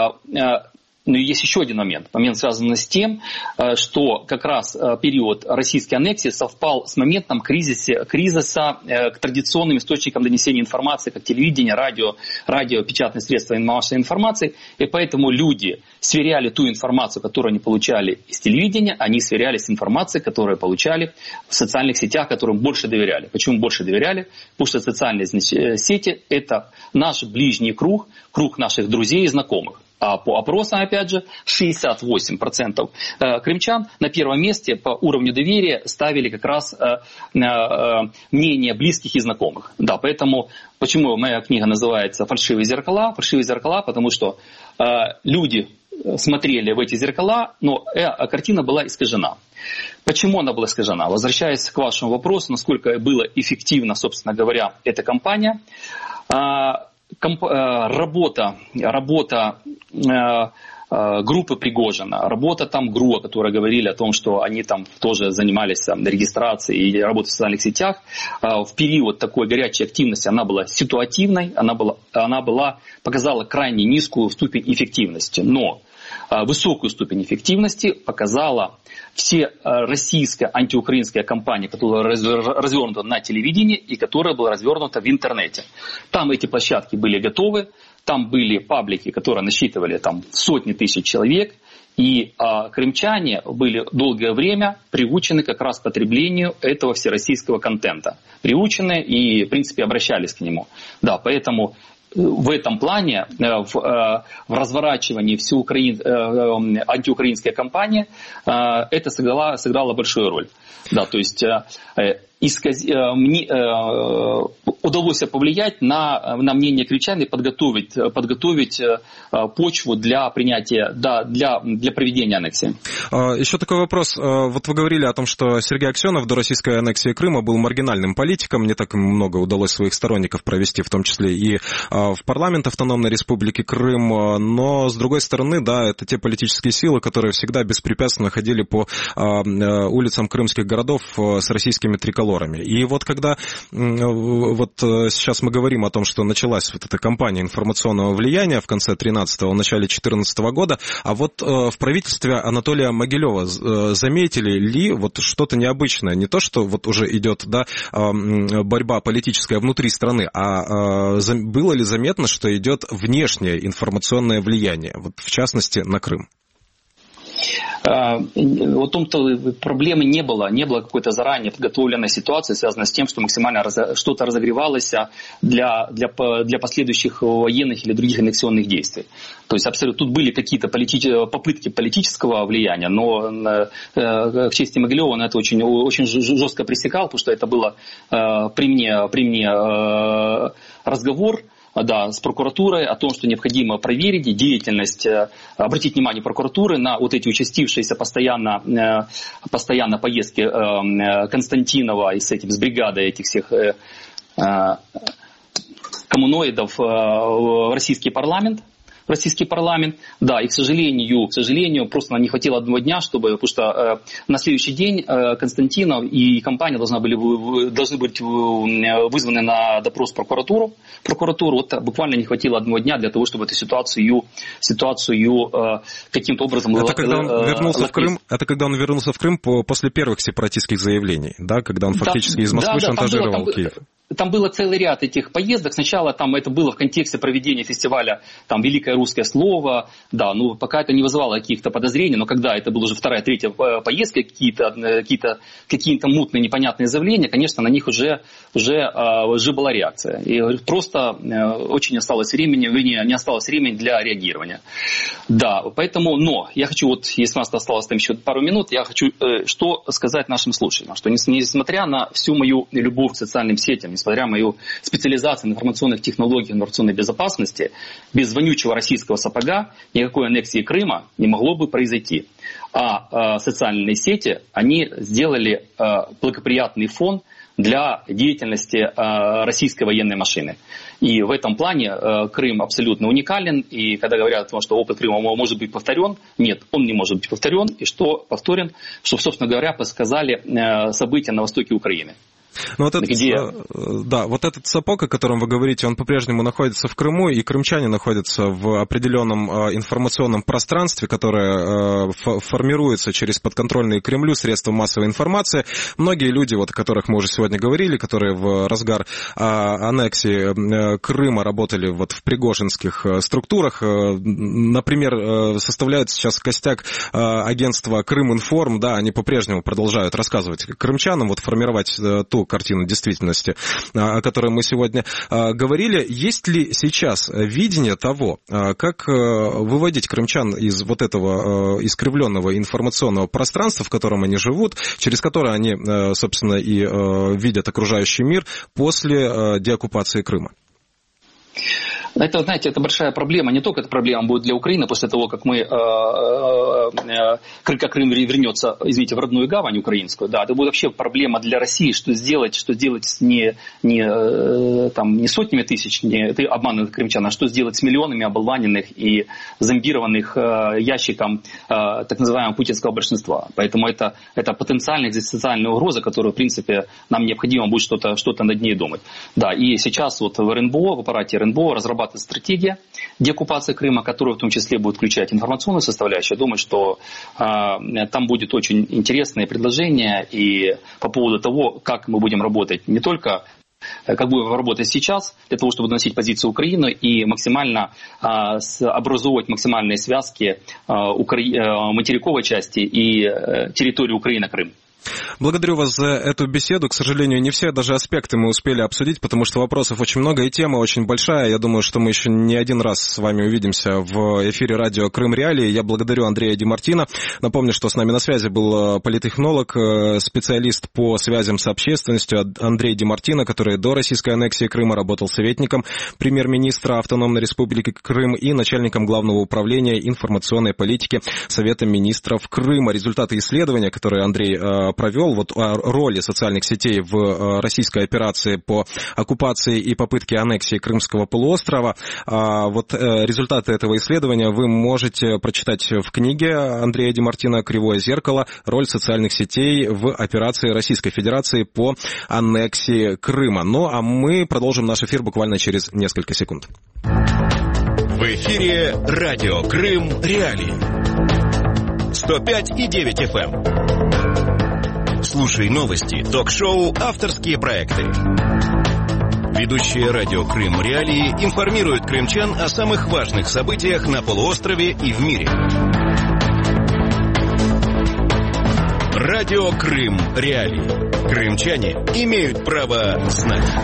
Но есть еще один момент. Момент связан с тем, что как раз период российской аннексии совпал с моментом кризиса, кризиса к традиционным источникам донесения информации, как телевидение, радио, радио, печатные средства массовой информации. И поэтому люди сверяли ту информацию, которую они получали из телевидения, они сверяли с информацией, которую получали в социальных сетях, которым больше доверяли. Почему больше доверяли? Потому что социальные сети – это наш ближний круг, круг наших друзей и знакомых. А по опросам, опять же, шестьдесят восемь процентов крымчан на первом месте по уровню доверия ставили как раз мнение близких и знакомых. Да, поэтому, почему моя книга называется «Фальшивые зеркала»? Фальшивые зеркала, потому что люди смотрели в эти зеркала, но картина была искажена. Почему она была искажена? Возвращаясь к вашему вопросу, насколько была эффективна, собственно говоря, эта кампания. Комп, работа, работа э, группы Пригожина, работа там ГРУ, которые говорили о том, что они там тоже занимались там, регистрацией и работой в социальных сетях, э, в период такой горячей активности она была ситуативной, она, была, она была, показала крайне низкую ступень эффективности, но э, высокую ступень эффективности показала все российская антиукраинская кампания, которая развернута на телевидении и которая была развернута в интернете. Там эти площадки были готовы, там были паблики, которые насчитывали там сотни тысяч человек, и а, крымчане были долгое время приучены как раз к потреблению этого всероссийского контента. Приучены и, в принципе, обращались к нему. Да, поэтому в этом плане, в, в разворачивании всей украин... антиукраинской кампании, это сыграло, сыграло большую роль. Да, то есть исказ... мне удалось повлиять на, на мнение крымчан и подготовить, подготовить почву для принятия, да, для, для проведения аннексии. Еще такой вопрос. Вот вы говорили о том, что Сергей Аксенов до российской аннексии Крыма был маргинальным политиком, не так много удалось своих сторонников провести, в том числе и в парламент Автономной Республики Крым, но, с другой стороны, да, это те политические силы, которые всегда беспрепятственно ходили по улицам крымских городов с российскими триколорами. И вот когда вот сейчас мы говорим о том, что началась вот эта кампания информационного влияния в конце тринадцатого, в начале четырнадцатого года, а вот в правительстве Анатолия Могилева заметили ли вот что-то необычное? Не то, что вот уже идет, да, борьба политическая внутри страны, а было ли заметно, что идет внешнее информационное влияние, вот в частности на Крым? В том-то проблемы не было, не было какой-то заранее подготовленной ситуации, связанной с тем, что максимально раз, что-то разогревалось для, для, для последующих военных или других аннексионных действий. То есть абсолютно тут были какие-то полити- попытки политического влияния, но к чести Могилева он это очень, очень жестко пресекал, потому что это было при мне, при мне разговор, да, с прокуратурой о том, что необходимо проверить деятельность, обратить внимание прокуратуры на вот эти участившиеся постоянно, постоянно поездки Константинова и с этим, с бригадой этих всех коммуноидов в российский парламент. Российский парламент, да, и, к сожалению, к сожалению, просто не хватило одного дня, чтобы, потому что э, на следующий день э, Константинов и компания должна были, должны быть вызваны на допрос в прокуратуру, прокуратуру, вот буквально не хватило одного дня для того, чтобы эту ситуацию, ситуацию э, каким-то образом... Это когда он вернулся э, в Крым, это когда он вернулся в Крым по, после первых сепаратистских заявлений, да, когда он фактически да, из Москвы да, да, шантажировал там было, там, Киев. Там было целый ряд этих поездок. Сначала там это было в контексте проведения фестиваля там, «Великое русское слово». Да, ну пока это не вызывало каких-то подозрений, но когда это была уже вторая, третья поездка, какие-то, какие-то, какие-то мутные, непонятные заявления, конечно, на них уже, уже, уже была реакция. И просто очень осталось времени, вернее, не осталось времени для реагирования. Да, поэтому, но я хочу, вот, если у нас осталось там еще пару минут, я хочу что сказать нашим слушателям, что несмотря на всю мою любовь к социальным сетям, несмотря на мою специализацию в информационных технологиях и информационной безопасности, без вонючего российского сапога никакой аннексии Крыма не могло бы произойти. А, а социальные сети, они сделали а, благоприятный фон для деятельности а, российской военной машины. И в этом плане а, Крым абсолютно уникален. И когда говорят о том, что опыт Крыма может быть повторен, нет, он не может быть повторен. И что повторен, что, собственно говоря, подсказали а, события на востоке Украины. Ну, вот этот, Где? Да, вот этот сапог, о котором вы говорите, он по-прежнему находится в Крыму, и крымчане находятся в определенном информационном пространстве, которое формируется через подконтрольные Кремлю средства массовой информации. Многие люди, вот, о которых мы уже сегодня говорили, которые в разгар аннексии Крыма работали вот в пригожинских структурах, например, составляют сейчас костяк агентства Крыминформ, да, они по-прежнему продолжают рассказывать крымчанам, вот формировать ту картину действительности, о которой мы сегодня говорили. Есть ли сейчас видение того, как выводить крымчан из вот этого искривленного информационного пространства, в котором они живут, через которое они, собственно, и видят окружающий мир после деоккупации Крыма? Это, знаете, это большая проблема. Не только эта проблема будет для Украины после того, как мы, э, э, как Крым вернется, извините, в родную гавань украинскую. Да, это будет вообще проблема для России, что сделать, что сделать с не, не, э, там, не сотнями тысяч не, обманутых крымчан, а что сделать с миллионами оболваненных и зомбированных э, ящиком э, так называемого путинского большинства. Поэтому это, это потенциальная экзистенциальная угроза, которую, в принципе, нам необходимо будет что-то, что-то над ней думать. Да, и сейчас вот в РНБО, в аппарате РНБО разрабатывается стратегия деоккупации Крыма, которая в том числе будет включать информационную составляющую. Я думаю, что э, там будет очень интересное предложение и по поводу того, как мы будем работать не только как будем работать сейчас, для того, чтобы доносить позицию Украины и максимально э, образовывать максимальные связки э, Укра... э, материковой части и э, территории Украины-Крым. Благодарю вас за эту беседу. К сожалению, не все даже аспекты мы успели обсудить, потому что вопросов очень много, и тема очень большая. Я думаю, что мы еще не один раз с вами увидимся в эфире радио «Крым Реалии». Я благодарю Андрея Демартина. Напомню, что с нами на связи был политтехнолог, специалист по связям с общественностью Андрей Демартина, который до российской аннексии Крыма работал советником премьер-министра Автономной Республики Крым и начальником Главного управления информационной политики Совета министров Крыма. Результаты исследования, которые Андрей провел, вот о роли социальных сетей в российской операции по оккупации и попытке аннексии Крымского полуострова. Вот результаты этого исследования вы можете прочитать в книге Андрея Демартина «Кривое зеркало. Роль социальных сетей в операции Российской Федерации по аннексии Крыма». Ну, а мы продолжим наш эфир буквально через несколько секунд. В эфире радио «Крым Реалии». сто пять и девять эф эм. Слушай новости, ток-шоу, авторские проекты. Ведущие радио «Крым Реалии» информируют крымчан о самых важных событиях на полуострове и в мире. Радио «Крым Реалии». Крымчане имеют право знать.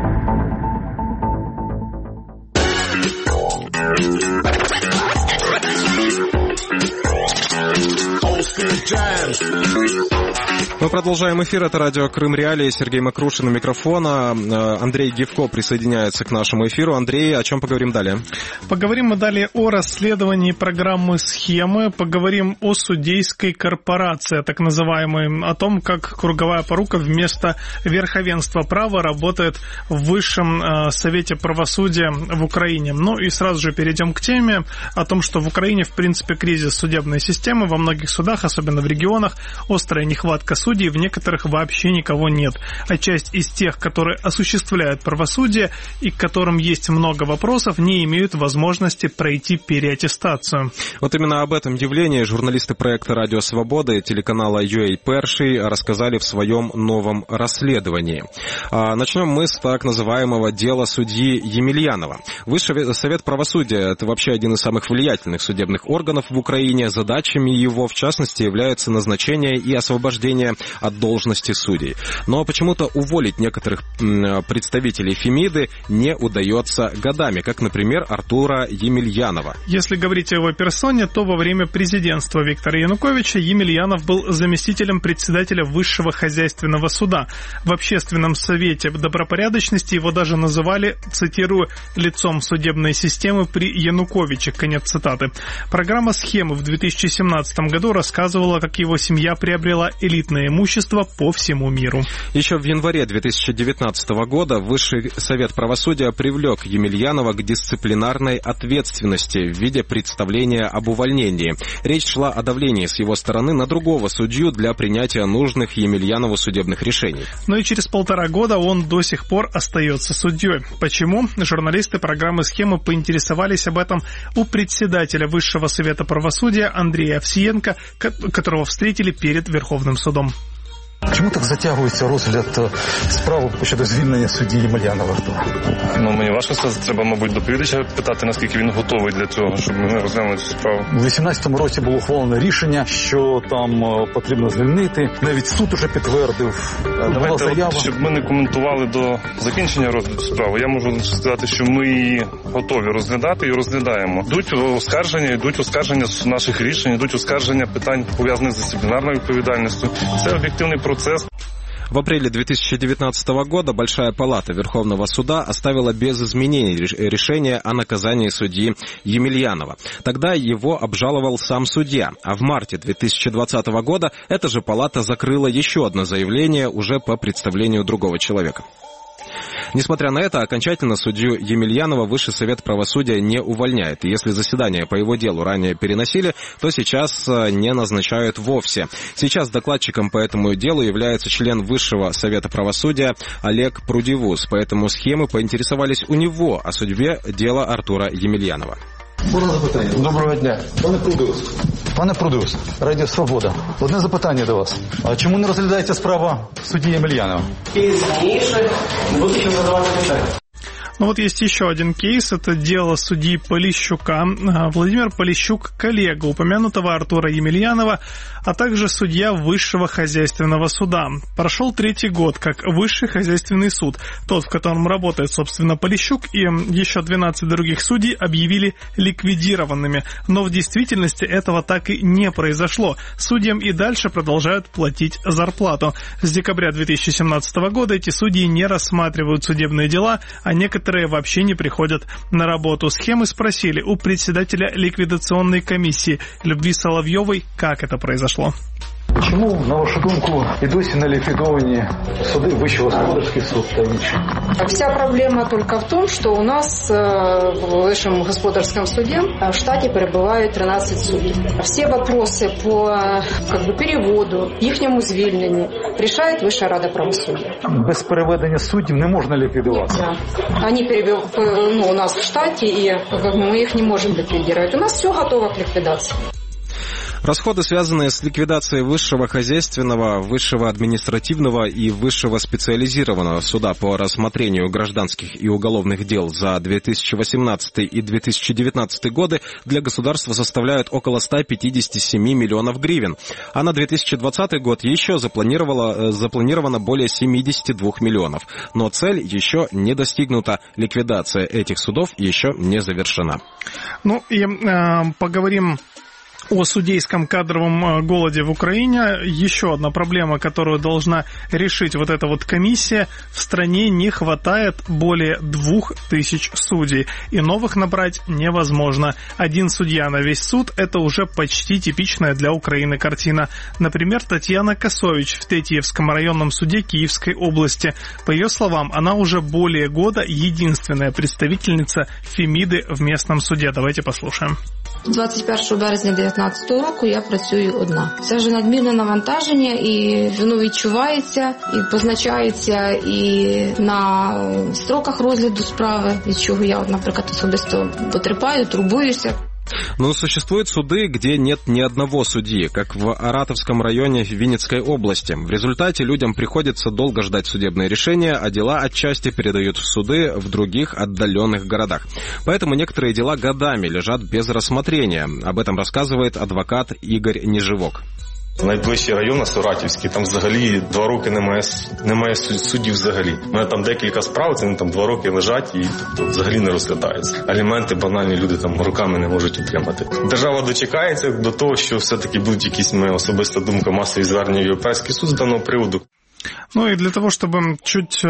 Мы продолжаем эфир. Это радио «Крым Реалии». Сергей Макрушин у микрофона. Андрей Гевко присоединяется к нашему эфиру. Андрей, о чем поговорим далее? Поговорим мы далее о расследовании программы «Схемы». Поговорим о судейской корпорации, так называемой, о том, как круговая порука вместо верховенства права работает в Высшем Совете правосудия в Украине. Ну и сразу же перейдем к теме о том, что в Украине, в принципе, кризис судебной системы. Во многих судах, особенно в регионах, острая нехватка судей, в некоторых вообще никого нет. А часть из тех, которые осуществляют правосудие и к которым есть много вопросов, не имеют возможности пройти переаттестацию. Вот именно об этом явлении журналисты проекта «Радио Свобода» и телеканала ю эй Перший рассказали в своем новом расследовании. Начнем мы с так называемого дела судьи Емельянова. Высший совет правосудия – это вообще один из самых влиятельных судебных органов в Украине. Задачами его, в частности, является назначение и освобождение от должности судей. Но почему-то уволить некоторых представителей Фемиды не удается годами, как, например, Артура Емельянова. Если говорить о его персоне, то во время президентства Виктора Януковича Емельянов был заместителем председателя Высшего хозяйственного суда. В Общественном совете добропорядочности его даже называли, цитирую, «лицом судебной системы при Януковиче». Конец цитаты. Программа «Схемы» в две тысячи семнадцатом году рассказывала, как его семья приобрела элитное имущество по всему миру. Еще в январе две тысячи девятнадцатого года Высший совет правосудия привлек Емельянова к дисциплинарной ответственности в виде представления об увольнении. Речь шла о давлении с его стороны на другого судью для принятия нужных Емельянову судебных решений. Но и через полтора года он до сих пор остается судьей. Почему? Журналисты программы «Схемы» поинтересовались об этом у председателя Высшего совета правосудия Андрея Овсієнка, которого встретили перед Верховным судом. Чому так затягується розгляд справи щодо звільнення судді Ємельянова? Ну, мені важко сказати, треба, мабуть, доповідача питати, наскільки він готовий для цього, щоб ми розглянули цю справу. У вісімнадцятому році було ухвалено рішення, що там потрібно звільнити. Навіть суд уже підтвердив. Давайте, от, щоб ми не коментували до закінчення розгляду справи, я можу сказати, що ми її готові розглядати і розглядаємо. Йдуть оскарження, йдуть оскарження наших рішень, йдуть оскарження питань, пов'язаних з дисциплінарною відповідальністю. Це об'єктивний процес. В апреле две тысячи девятнадцатого года Большая палата Верховного суда оставила без изменений решение о наказании судьи Емельянова. Тогда его обжаловал сам судья, а в марте две тысячи двадцатого года эта же палата закрыла еще одно заявление уже по представлению другого человека. Несмотря на это, окончательно судью Емельянова Высший совет правосудия не увольняет. И если заседания по его делу ранее переносили, то сейчас не назначают вовсе. Сейчас докладчиком по этому делу является член Высшего совета правосудия Олег Прудивус. Поэтому схемы поинтересовались у него о судьбе дела Артура Емельянова. Доброго дня. Пане Прудивус. Пане Прудивус, Радіо Свобода. Одне запитання до вас. А чому не розглядається справа судді Емельянова? Пізніше буду ще задавати питання. Ну вот есть еще один кейс, это дело судьи Полищука. Владимир Полищук – коллега упомянутого Артура Емельянова, а также судья Высшего хозяйственного суда. Прошел третий год как Высший хозяйственный суд, тот, в котором работает, собственно, Полищук, и еще двенадцать других судей объявили ликвидированными. Но в действительности этого так и не произошло. Судьям и дальше продолжают платить зарплату. С декабря две тысячи семнадцатого года эти судьи не рассматривают судебные дела, а некоторые вообще не приходят на работу. Схемы спросили у председателя ликвидационной комиссии Любви Соловьевой, как это произошло. Чому, на вашу думку, і досі не ліквідовані суди, Вищий господарський суд та інші? Вся проблема только в том, что у нас в Высшем господарском суде в штате перебывают тринадцать судей. Все вопросы по как бы, переводу, їхньому звільненню решает Высшая рада правосудия. Без переведення суддів не можна ліквідувати? Да. Они перебив... ну, у нас в штате, и мы их не можем ликвидировать. У нас все готово к ликвидации. Расходы, связанные с ликвидацией Высшего хозяйственного, Высшего административного и Высшего специализированного суда по рассмотрению гражданских и уголовных дел за две тысячи восемнадцатый и две тысячи девятнадцатый годы для государства составляют около ста пятидесяти семи миллионов гривен. А на две тысячи двадцатый год еще запланировано, запланировано более семидесяти двух миллионов. Но цель еще не достигнута. Ликвидация этих судов еще не завершена. Ну и э, поговорим о судейском кадровом голоде в Украине. Еще одна проблема, которую должна решить вот эта вот комиссия. В стране не хватает более двух тысяч судей, и новых набрать невозможно. Один судья на весь суд – это уже почти типичная для Украины картина. Например, Татьяна Косович в Тетиевском районном суде Киевской области. По ее словам, она уже более года единственная представительница Фемиды в местном суде. Давайте послушаем. двадцять першого березня дев'ятнадцятого року я працюю одна. Це вже надмірне навантаження, і воно відчувається, і позначається і на строках розгляду справи, від чого я, наприклад, особисто потерпаю, турбуюся. Но существуют суды, где нет ни одного судьи, как в Аратовском районе Винницкой области. В результате людям приходится долго ждать судебное решение, а дела отчасти передают в суды в других отдаленных городах. Поэтому некоторые дела годами лежат без рассмотрения. Об этом рассказывает адвокат Игорь Неживок. Найближчий район, Саратівський, там взагалі два роки немає, немає суддів взагалі. У мене там декілька справ, це там два роки лежать і тобто, взагалі не розглядаються. Аліменти банальні люди там руками не можуть отримати. Держава дочекається до того, що все-таки будуть якісь, моя особиста думка, масові звернення в Європейський суд з даного приводу. Ну и для того, чтобы чуть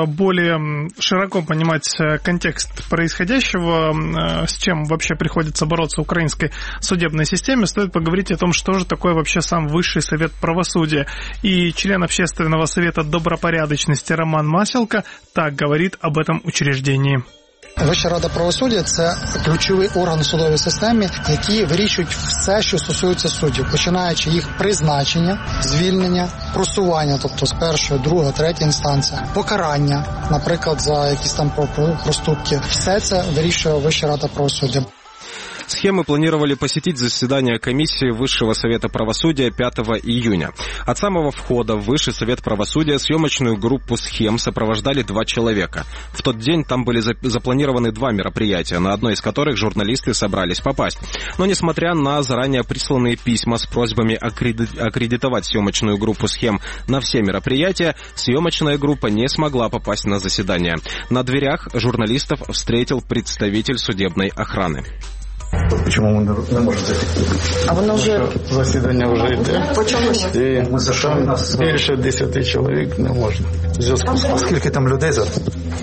более широко понимать контекст происходящего, с чем вообще приходится бороться украинской судебной системе, стоит поговорить о том, что же такое вообще сам Высший совет правосудия. И член Общественного совета добропорядочности Роман Маселко так говорит об этом учреждении. Вища рада правосуддя – це ключовий орган у судовій системі, які вирішують все, що стосується суддів, починаючи їх призначення, звільнення, просування, тобто з першої, другої, третьої інстанції, покарання, наприклад, за якісь там проступки. Все це вирішує Вища рада правосуддя. Схемы планировали посетить заседание комиссии Высшего совета правосудия пятого июня. От самого входа в Высший совет правосудия съемочную группу схем сопровождали два человека. В тот день там были запланированы два мероприятия, на одно из которых журналисты собрались попасть. Но несмотря на заранее присланные письма с просьбами аккредитовать съемочную группу схем на все мероприятия, съемочная группа не смогла попасть на заседание. На дверях журналистов встретил представитель судебной охраны. Почему мы не можем зайти? А воно вже... Засідання вже йде. Почалося. І ми зайшли, більше десяти чоловік не можна. Зв'язку. А скільки там людей зараз?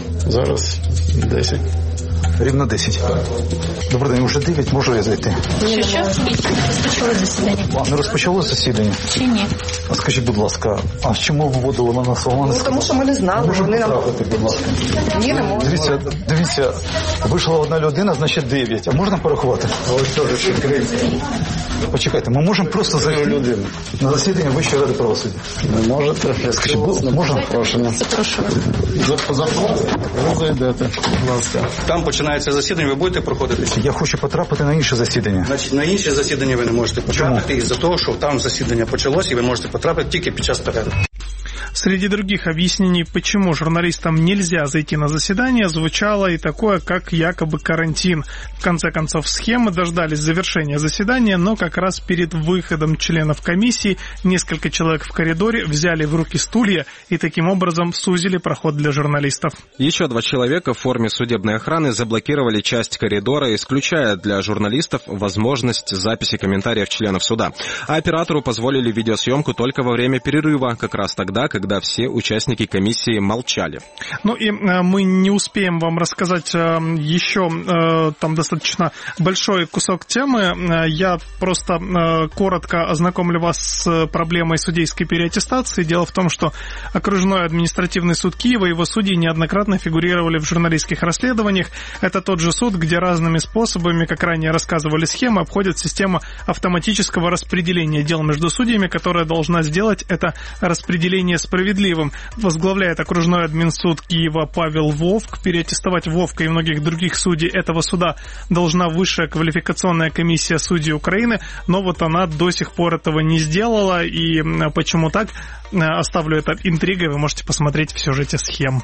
Зараз десять. Рівно десять. Добрий день, вже дев'ять, можу я зайти? Що, що? Розпочали засідання. Не розпочало засідання? Чи ні? А скажіть, будь ласка, а чому виводили на нас? Ну, тому що ми не знали. Можемо потрапити, будь ласка. Ні, не можна. Дивіться, дивіться, вийшла одна людина, значить дев'ять. А можна порахувати? Ось теж відкрити. Почекайте, ми можемо просто зайти людину на засідання Вищої ради правосуддя? Не можете. Скажіть, можна? Запрошення. Запрошую. Запрошую. Ви зайдете, будь ласка. Там починається засідання, ви будете проходити? Я хочу потрапити на інше засідання. Значить, на інше засідання ви не можете потрапити із-за того, що там засідання почалося, і ви можете потрапити тільки під час перерви. Среди других объяснений, почему журналистам нельзя зайти на заседание, звучало и такое, как якобы карантин. В конце концов, схемы дождались завершения заседания, но как раз перед выходом членов комиссии несколько человек в коридоре взяли в руки стулья и таким образом сузили проход для журналистов. Еще два человека в форме судебной охраны заблокировали часть коридора, исключая для журналистов возможность записи комментариев членов суда. А оператору позволили видеосъемку только во время перерыва, как раз тогда, когда все участники комиссии молчали. Ну и э, мы не успеем вам рассказать э, еще э, там достаточно большой кусок темы. Э, я просто э, коротко ознакомлю вас с проблемой судейской переаттестации. Дело в том, что окружной административный суд Киева и его судьи неоднократно фигурировали в журналистских расследованиях. Это тот же суд, где разными способами, как ранее рассказывали схемы, обходят систему автоматического распределения дел между судьями, которая должна сделать это распределение справедливым. Возглавляет окружной админсуд Киева Павел Вовк. Переаттестовать Вовка и многих других судей этого суда должна высшая квалификационная комиссия судей Украины, но вот она до сих пор этого не сделала. И почему так? Оставлю это интригой, вы можете посмотреть в сюжете схем.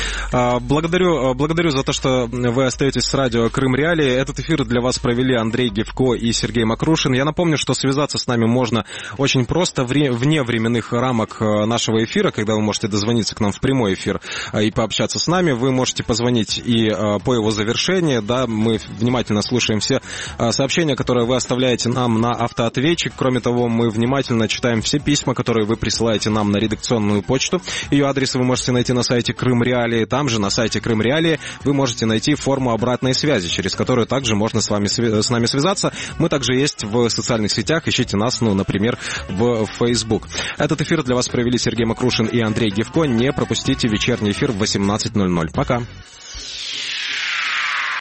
Благодарю, благодарю за то, что вы остаетесь с радио Крым Реалии. Этот эфир для вас провели Андрей Гевко и Сергей Макрушин. Я напомню, что связаться с нами можно очень просто вне временных рамок нашего эфира, когда вы можете дозвониться к нам в прямой эфир и пообщаться с нами. Вы можете позвонить и по его завершении. Да, мы внимательно слушаем все сообщения, которые вы оставляете нам на автоответчик. Кроме того, мы внимательно читаем все письма, которые вы присылаете нам на редакционную почту. Ее адрес вы можете найти на сайте Крым Реалии. Там же, на сайте Крым Реалии, вы можете найти форму обратной связи, через которую также можно с вами с нами связаться. Мы также есть в социальных сетях. Ищите нас, ну, например, в Facebook. Этот эфир для вас провели Сергей Макрушин и Андрей Гевко. Не пропустите вечерний эфир в восемнадцать ноль ноль. Пока.